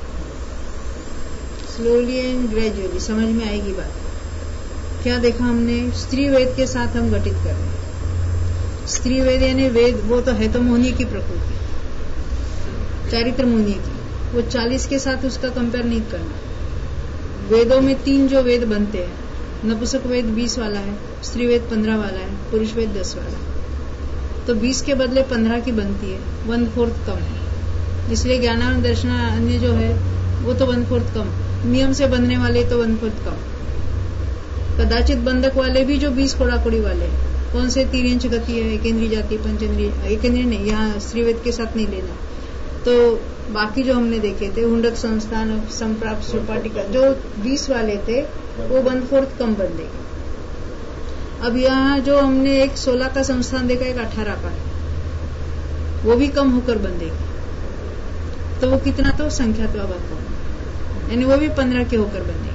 Speaker 1: स्लोली एंड ग्रेजुअली समझ में आएगी बात। क्या देखा हमने? स्त्री वेद के साथ हम घटित कर रहे हैं। स्त्री वेद यानी वेद वो तो है तो मोहनी की प्रकृति, चारित्र मोहनी की, वो चालीस के साथ उसका कंपेयर नहीं करना। वेदों में तीन जो वेद बनते हैं, नपुंसक वेद बीस वाला है, स्त्री वेद पंद्रह वाला है, पुरुष वेद दस वाला है, तो बीस के बदले पंद्रह की बनती है, वन फोर्थ कम है। इसलिए ज्ञानानंद दर्शन अन्य जो है वो तो वन फोर्थ कम, नियम से बनने वाले तो वन फोर्थ कम। कदाचित बंधक वाले भी जो बीस कोड़ाकोड़ी वाले, कौन से? तीन इंच गति है, एकेंद्रीय जाति, पंचेंद्रीय, एकेंद्रीय नहीं, यहाँ स्त्रीवेद के साथ नहीं लेना। तो बाकी जो हमने देखे थे हुंडक संस्थान, संप्राप्त, सुपाटिका, जो बीस वाले थे वो वन फोर्थ कम बंधेगी। अब यहाँ जो हमने एक सोलह का संस्थान देखा, एक अठारह का, वो भी कम होकर बंधेगी, तो वो कितना? तो संख्यात्वा भाग, यानी वो भी पंद्रह के होकर बंधेगी।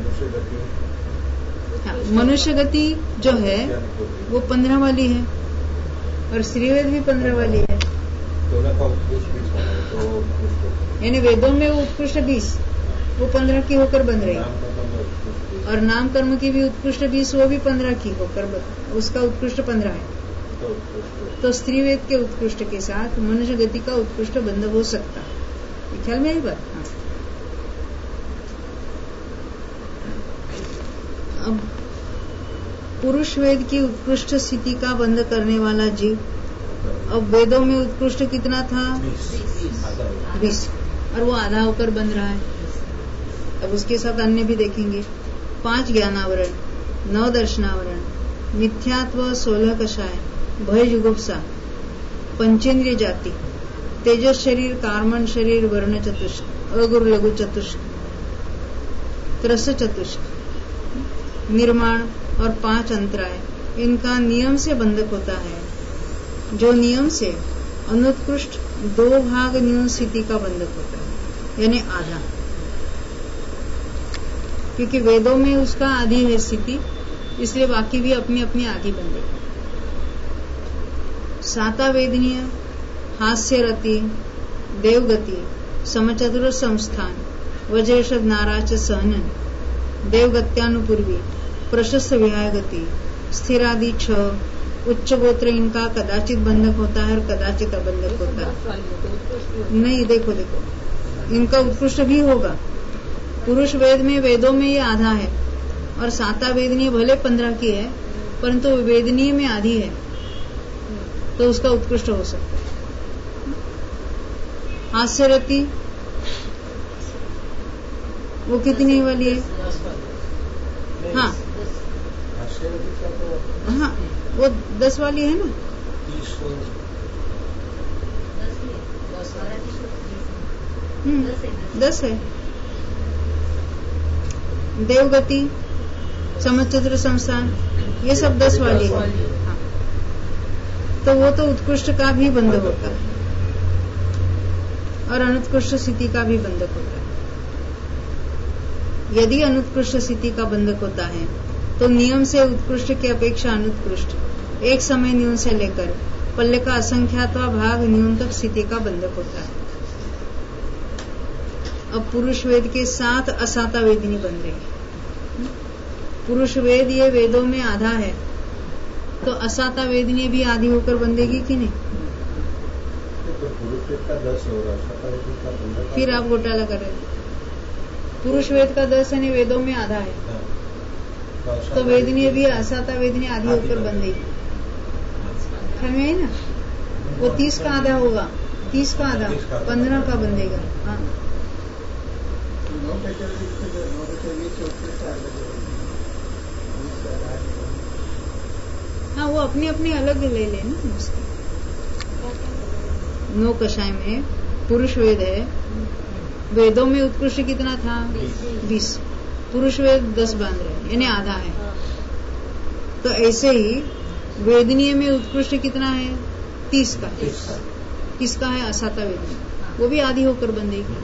Speaker 1: हाँ, मनुष्य गति जो है वो पंद्रह वाली है और स्त्रीवेद भी पंद्रह वाली है, यानी वेदों में वो उत्कृष्ट बीस, वो पंद्रह की होकर बन रही, और नाम कर्म की भी उत्कृष्ट बीस, वो भी पंद्रह की होकर, उसका उत्कृष्ट पंद्रह है। तो स्त्रीवेद के उत्कृष्ट के साथ मनुष्य गति का उत्कृष्ट बंध हो सकता है। ख्याल में आई बात? हाँ। अब पुरुष वेद की उत्कृष्ट स्थिति का बंध करने वाला जीव, अब वेदों में उत्कृष्ट कितना था? बीस, और वो आधा होकर बन रहा है। अब उसके साथ अन्य भी देखेंगे, पांच ज्ञानावरण, नौ दर्शनावरण, मिथ्यात्व, सोलह कषाय, भय जुगुप्सा, पंचेंद्रिय जाति, तेजस शरीर, कार्मण शरीर, वर्ण चतुष्क, अगुरु लघु चतुष्क, त्रस चतुष्क, निर्माण और पांच अंतराय, इनका नियम से बंधक होता है। जो नियम से अनुत्कृष्ट दो भाग न्यून स्थिति का बंधक होता है, यानी आधा, क्योंकि वेदों में उसका आधी है स्थिति, इसलिए बाकी भी अपनी अपनी आधी बंधक। साता वेदनीय, हास्य रति, देवगति, समचतुर संस्थान, वज्रेशद नाराच सहनन, देवगत्यानुपूर्वी, प्रशस्त विहाय गति, स्थिरादि छ, उच्च गोत्र इनका कदाचित बंधक होता है और कदाचित अबंधक होता है। नहीं, देखो देखो इनका उत्कृष्ट भी होगा। पुरुष वेद में, वेदों में ये आधा है, और साता वेदनीय भले पंद्रह की है परंतु वेदनीय में आधी है, तो उसका उत्कृष्ट हो सकता है। हास्यरति वो कितनी वाली है? हाँ हाँ, वो दस वाली है ना। हम्म, दस है। देवगति, समचतुर संस्थान, ये सब दस वाली है। हाँ। तो वो तो उत्कृष्ट का भी बंधक होता है और अनुत्कृष्ट स्थिति का भी बंधक होता है। यदि अनुत्कृष्ट स्थिति का बंधक होता है तो नियम से उत्कृष्ट की अपेक्षा अनुत्कृष्ट एक समय न्यून से लेकर पल्ले का असंख्यातवा भाग न्यून तक स्थिति का बंधक होता है। अब पुरुष वेद के साथ असाता वेदिनी बन रही है। पुरुष वेद ये वेदों में आधा है, तो असाता वेदिनी भी आधी होकर बंधेगी कि नहीं?
Speaker 2: तो पुरुष वेद का दस हो रहा, असाता वेदिनी का पंद्रह।
Speaker 1: फिर आप घोटाला कर रहे हैं। पुरुष वेद का दस है, वेदों में आधा है, तो वेदिनी भी असाता वेदिनी आधी होकर बंधेगी। ख्याल में है ना? वो तीस का आधा होगा, तीस का आधा पंद्रह का बंधेगा। हाँ, हाँ, वो अपनी अपनी अलग ले लेना उसकी। नौ कषाय में पुरुष वेद है, वेदों में उत्कृष्ट कितना था? बीस। पुरुष वेद दस बांध रहे, यानी आधा है। तो ऐसे ही वेदनीय में उत्कृष्ट कितना है? तीस का। किसका है? असाता वेदनीय, वो भी आधी होकर बंधेगी।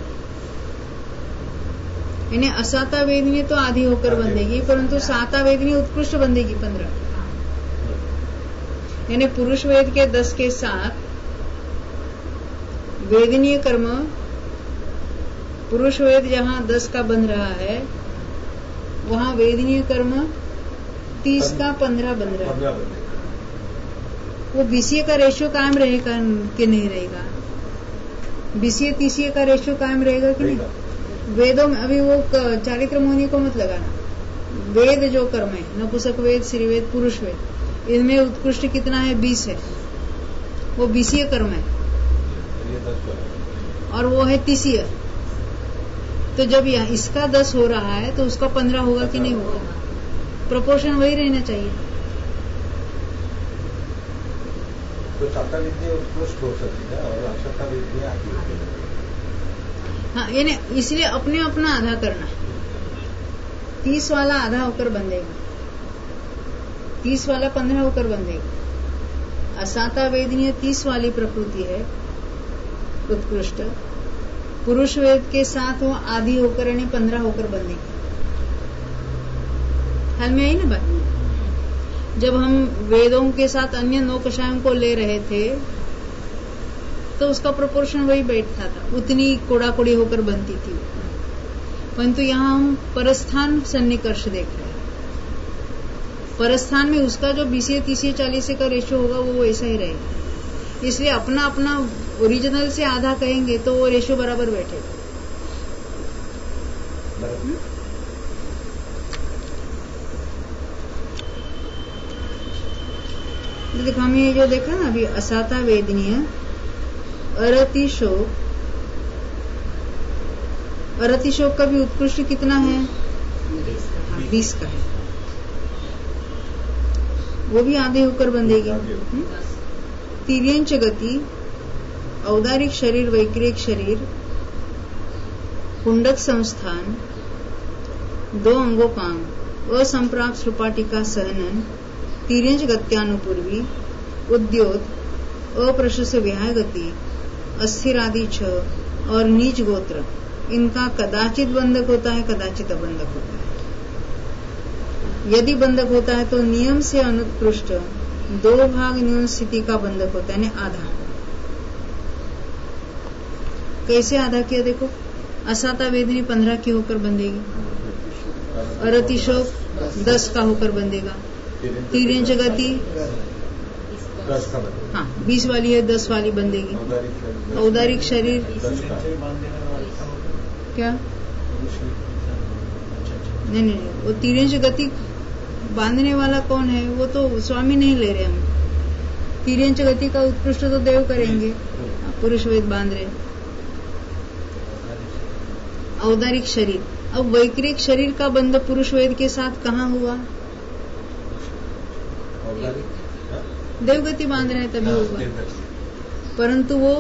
Speaker 1: यानी असाता वेदनीय तो आधी होकर बंधेगी, परंतु साता वेदनीय उत्कृष्ट बंधेगी पंद्रह। यानी पुरुष वेद के दस के साथ वेदनीय कर्म, पुरुष वेद जहाँ दस का बन रहा है वहाँ वेदनीय कर्म तीस का पंद्रह बन रहा है। वो बीसीए का रेशियो कायम रहेगा कि नहीं रहेगा? बीसीए तीसीए का रेशियो कायम रहेगा कि नहीं? वेदों में अभी वो चारित्र मुनि को मत लगाना। वेद जो कर्म है, नपुंसक वेद, स्त्री वेद, पुरुष वेद, इनमें उत्कृष्ट कितना है? बीस है। वो बीसीय कर्म है और वो है तीसीय। तो जब यह इसका दस हो रहा है तो उसका पंद्रह होगा कि नहीं होगा? प्रोपोर्शन वही रहना चाहिए।
Speaker 2: तो साता विद्या उत्कृष्ट हो सकती है और असाता विद्या आगे होती है।
Speaker 1: हाँ, यानी इसलिए अपने अपना आधा करना है। तीस वाला आधा होकर बंधेगा, तीस वाला पंद्रह होकर बंधेगा। असाता वेदनीय तीस वाली प्रकृति है उत्कृष्ट, पुरुष वेद के साथ वो आधी होकर यानी पंद्रह होकर बंधेगी। हाल में आई ना बात? जब हम वेदों के साथ अन्य नौ कषायों को ले रहे थे तो उसका प्रोपोर्शन वही बैठता था, उतनी कोड़ा कोड़ी होकर बनती थी। परंतु यहाँ हम परस्थान सन्निकर्ष देख रहे हैं। परस्थान में उसका जो बीसीए तीसरे चालीसे का रेशियो होगा वो वैसा ही रहेगा। इसलिए अपना अपना ओरिजिनल से आधा कहेंगे तो वो रेशियो बराबर बैठेगा। देखो हमें ये जो देखा ना अभी, असाता वेदनीय, अरतिशोक, अरतिशोक का भी उत्कृष्ट कितना है? बीस का है, वो भी आधे होकर बंधेगी। तिर्यंच गति, औदारिक शरीर, वैक्रिक शरीर, कुंडक संस्थान, दो अंगोपांग, असंप्राप्त सुपाटिका सहनन, तिर्यंच गत्यानुपूर्वी, उद्योत, अप्रशस्त विहाय गति, अस्थिर आदि छह और नीच गोत्र, इनका कदाचित बंधक होता है, कदाचित अबंधक होता है। यदि बंधक होता है तो नियम से अनुत्कृष्ट दो भाग न्यून स्थिति का बंधक होता है, यानी आधा। कैसे आधा किया देखो, असाता वेदनी पंद्रह की होकर बंधेगी, अरतिशोक दस का होकर बंधेगा, तीरेंच गति हाँ बीस वाली है, दस वाली बंधेगी, औदारिक शरीर क्या नहीं नहीं वो तीरेंच गति बांधने वाला कौन है, वो तो स्वामी नहीं ले रहे हम। तीरेंच गति का उत्कृष्ट तो देव करेंगे, पुरुष वेद बांध रहे। औदारिक शरीर, अब वैक्रिक शरीर का बंध पुरुष वेद के साथ कहाँ हुआ? देवगति बांध रहे हैं तभी होगा, परंतु वो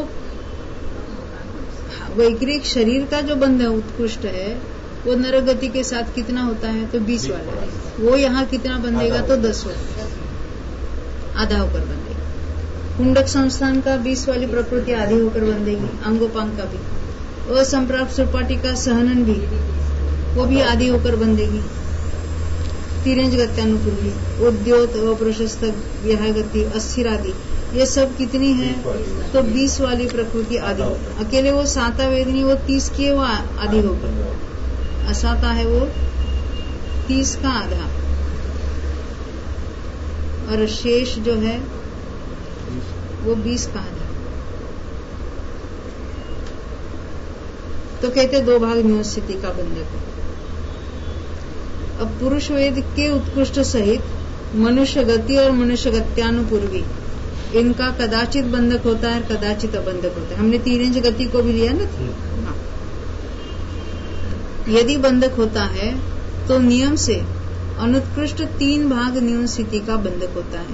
Speaker 1: वैक्रिक शरीर का जो बंध उत्कृष्ट है वो नरगति के साथ कितना होता है, तो बीस वाला है। वो यहाँ कितना बंधेगा, तो दस वाला, आधा होकर बंधेगा। कुंडक संस्थान का बीस वाली प्रकृति आधी होकर बंधेगी, अंगोपांग का भी। असंप्राप्त सुपाटी का सहनन भी, वो भी आधी होकर बंधेगी। तिरंज गत्यानुपूर्वी, उद्योत, अप्रशस्त, व्याहगति, अस्थिर आदि, ये सब कितनी है, तो बीस वाली प्रकृति आदि। अकेले वो साता वेदनी वो तीस की है, वो आधी होकर। असाता है वो तीस का आधा, और शेष जो है वो बीस का आधा। तो कहते दो भाग न्यून स्थिति का बंधक। अब पुरुष वेद के उत्कृष्ट सहित मनुष्य गति और मनुष्य गत्यानुपूर्वी, इनका कदाचित बंधक होता है, कदाचित अबंधक होता है। हमने तीरेंज गति को भी लिया ना। हाँ। यदि बंधक होता है तो नियम से अनुत्कृष्ट तीन भाग न्यून स्थिति का बंधक होता है।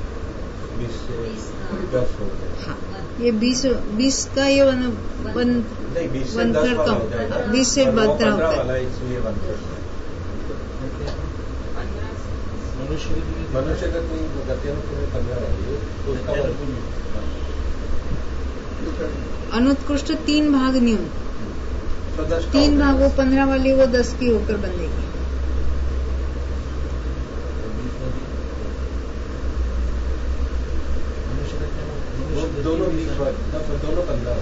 Speaker 1: हाँ, ये बीस बीस का ये वन वन वन थर्ड का बीस से बहत्तर होता है।
Speaker 2: मनुष्य
Speaker 1: अनुत्कृष्ट तीन भाग न्यून, तीन भाग वो पंद्रह वाली वो दस की होकर बंधेगी।
Speaker 2: दोनों दोनों पंद्रह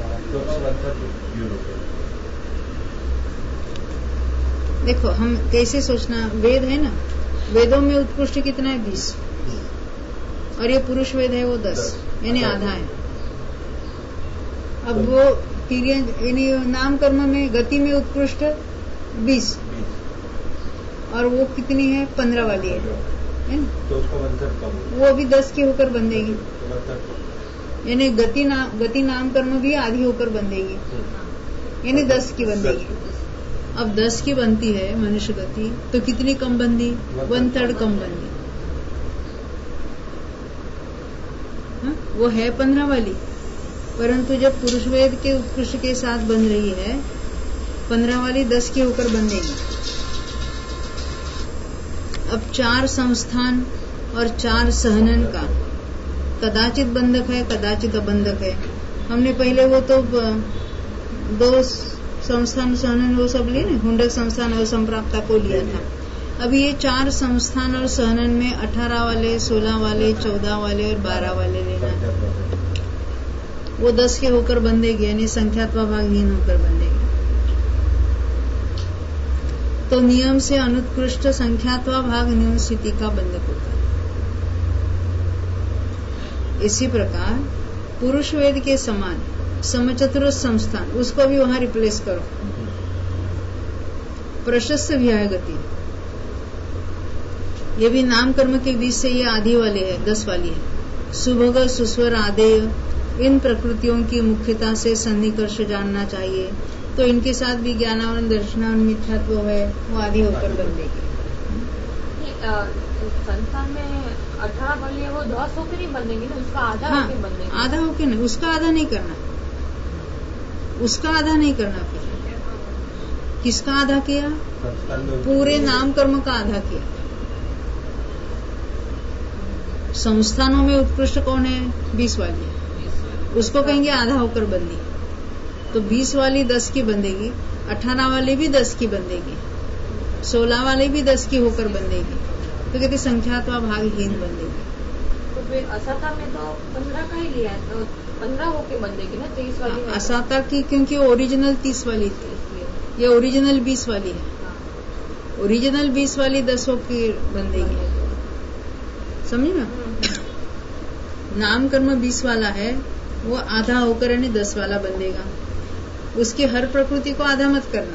Speaker 1: देखो हम कैसे सोचना, वेद है ना, वेदों में उत्कृष्ट कितना है, बीस, और ये पुरुष वेद है वो दस, यानी आधा है। अब वो यानी नाम कर्म में गति में उत्कृष्ट बीस, और वो कितनी है, पंद्रह वाली है, है ना?
Speaker 2: तो उसका बंधन कम,
Speaker 1: वो अभी दस की होकर बंधेगी, यानी गति ना, गति नाम कर्म भी आधी होकर बंधेगी, यानी दस की बंधेगी। अब दस की बनती है मनुष्य गति, तो कितनी कम बंधी, वन थर्ड कम बंधी। हाँ? वो है पंद्रह वाली, परंतु जब पुरुष वेद के उत्कृष्ट के साथ बन रही है, पंद्रह वाली दस की होकर बंधेगी। अब चार संस्थान और चार सहनन का कदाचित बंधक है, कदाचित अबंधक है। हमने पहले वो तो दो संस्थान सहनन वो सब लिए ना, हुंडक संस्थान और संप्राप्ता को लिया था। अभी ये चार संस्थान और सहनन में अठारह वाले, सोलह वाले, चौदह वाले और बारह वाले लेना है। वो दस के होकर बंधेगी, यानी संख्यात्वा भागहीन होकर बंधेगी। तो नियम से अनुत्कृष्ट संख्यात्वा भाग न्यून स्थिति का बंधक होता है। इसी प्रकार पुरुष वेद के समान समचतुर संस्थान, उसको भी वहां रिप्लेस करो। प्रशस्त व्याहगति, ये भी नाम कर्म के बीच से ये आधी वाले है, दस वाली है। सुभग, सुस्वर, आदेय, इन प्रकृतियों की मुख्यता से सन्निकर्ष जानना चाहिए। तो इनके साथ भी ज्ञानावरण, दर्शनावरण, मिथ्यात्व है, वो आधी होकर बंधेगी।
Speaker 4: संस्थान में अठारह वाली है, वो दस होकर नहीं बंधेगी ना, उसका आधा
Speaker 1: हाँ,
Speaker 4: होकर बंधेगी।
Speaker 1: आधा होकर नहीं, उसका आधा नहीं करना, उसका आधा नहीं करना। फिर किसका आधा किया, पूरे नाम कर्म का आधा किया। संस्थानों में उत्कृष्ट कौन है, बीस वाली है, उसको कहेंगे आधा होकर बंदी। तो बीस वाली दस की बंधेगी, अठारह वाली भी दस की बंधेगी, सोलह वाली भी दस की होकर बंधेगी। तो कहते संख्यात्वा भागहीन बंधेगी।
Speaker 4: तो फिर असाता में तो पंद्रह का ही लिया है, तो पंद्रह होके बंधेगी ना तेईस वाली में।
Speaker 1: असाता की क्योंकि ओरिजिनल तीस वाली थी, ये ओरिजिनल बीस वाली है। ओरिजिनल बीस वाली दस होकर बंधेगी, समझे ना। नाम कर्म बीस वाला है, वो आधा होकर यानी दस वाला बंधेगा। उसकी हर प्रकृति को आधा मत करना।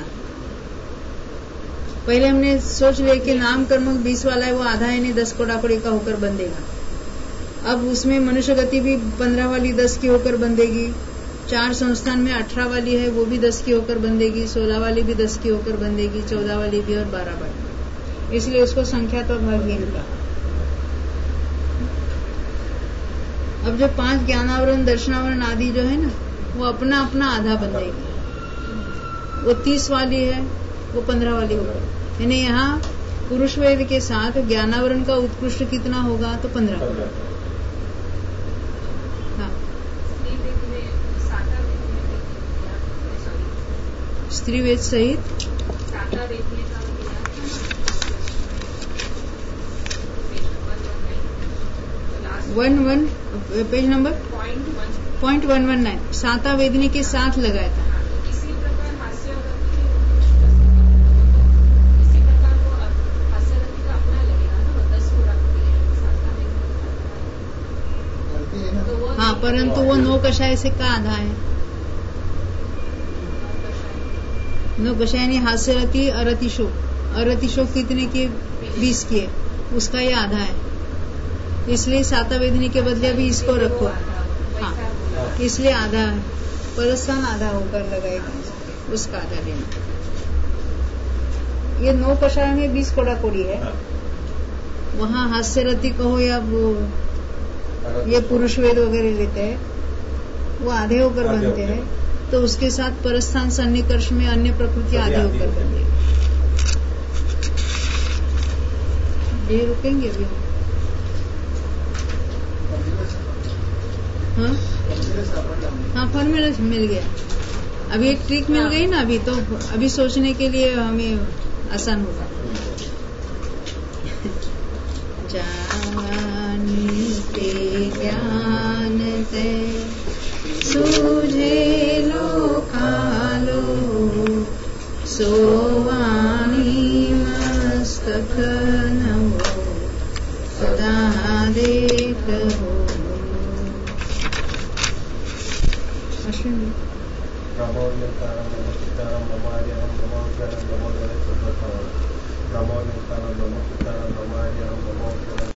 Speaker 1: पहले हमने सोच लिया कि नाम कर्म बीस वाला है, वो आधा यानी दस कोड़ाकोड़ी का होकर बंधेगा। अब उसमें मनुष्य गति भी पंद्रह वाली दस की होकर बंधेगी। चार संस्थान में अठारह वाली है, वो भी दस की होकर बंधेगी। सोलह वाली भी दस की होकर बंधेगी, चौदह वाली भी और बारह वाली। इसलिए उसको संख्या तो भागहीन का। अब जो पांच ज्ञानावरण दर्शनावरण आदि जो है ना, वो अपना अपना आधा बंधेगी। वो तीस वाली है, वो पंद्रह वाली होगी। यानी यहाँ पुरुष वेद के साथ ज्ञानावरण का उत्कृष्ट कितना होगा, तो पंद्रह। हाँ, स्त्री वेद सहित one one page number point one one nine साता वेदनी के साथ लगाया था।
Speaker 5: इसी प्रकार हास्य इसी प्रकार वो हास्य का अपना लगेगा ना, दस को रखती है।
Speaker 1: हाँ, परंतु वो नौ कषाय से का आधा है। नौ कषाय यानी हास्य रति अरतिशोक। अरतिशोक कितने के, बीस के, उसका ये आधा है। इसलिए साता वेदनी के बदले अभी इसको रखो। हाँ, इसलिए आधा है, परस्थान आधा होकर लगाएगा, उसका आधा लेना। ये नौ कषाय में बीस कोड़ा कोड़ी है। वहाँ हास्य रति कहो या वो ये पुरुष वेद वगैरह लेते हैं, वो आधे होकर बनते हैं। तो उसके साथ परस्थान सन्निकर्ष में अन्य प्रकृति आधे होकर बनते हैं। ये रुकेंगे अभी। हाँ हाँ, फॉर्मूला मिल गया। अभी एक ट्रिक मिल गई ना, अभी तो अभी सोचने के लिए हमें आसान होगा। जानते ज्ञानते सूझे लोकालो सोवाणी मस्तक नमो सदा देखो।
Speaker 2: नमो नित्यानंद नमो सीताराम नमो हरिहरम नमो ज्ञानम नमो गणेश नमो नमो नित्यानंद नमो सीताराम नमो हरिहरम नमो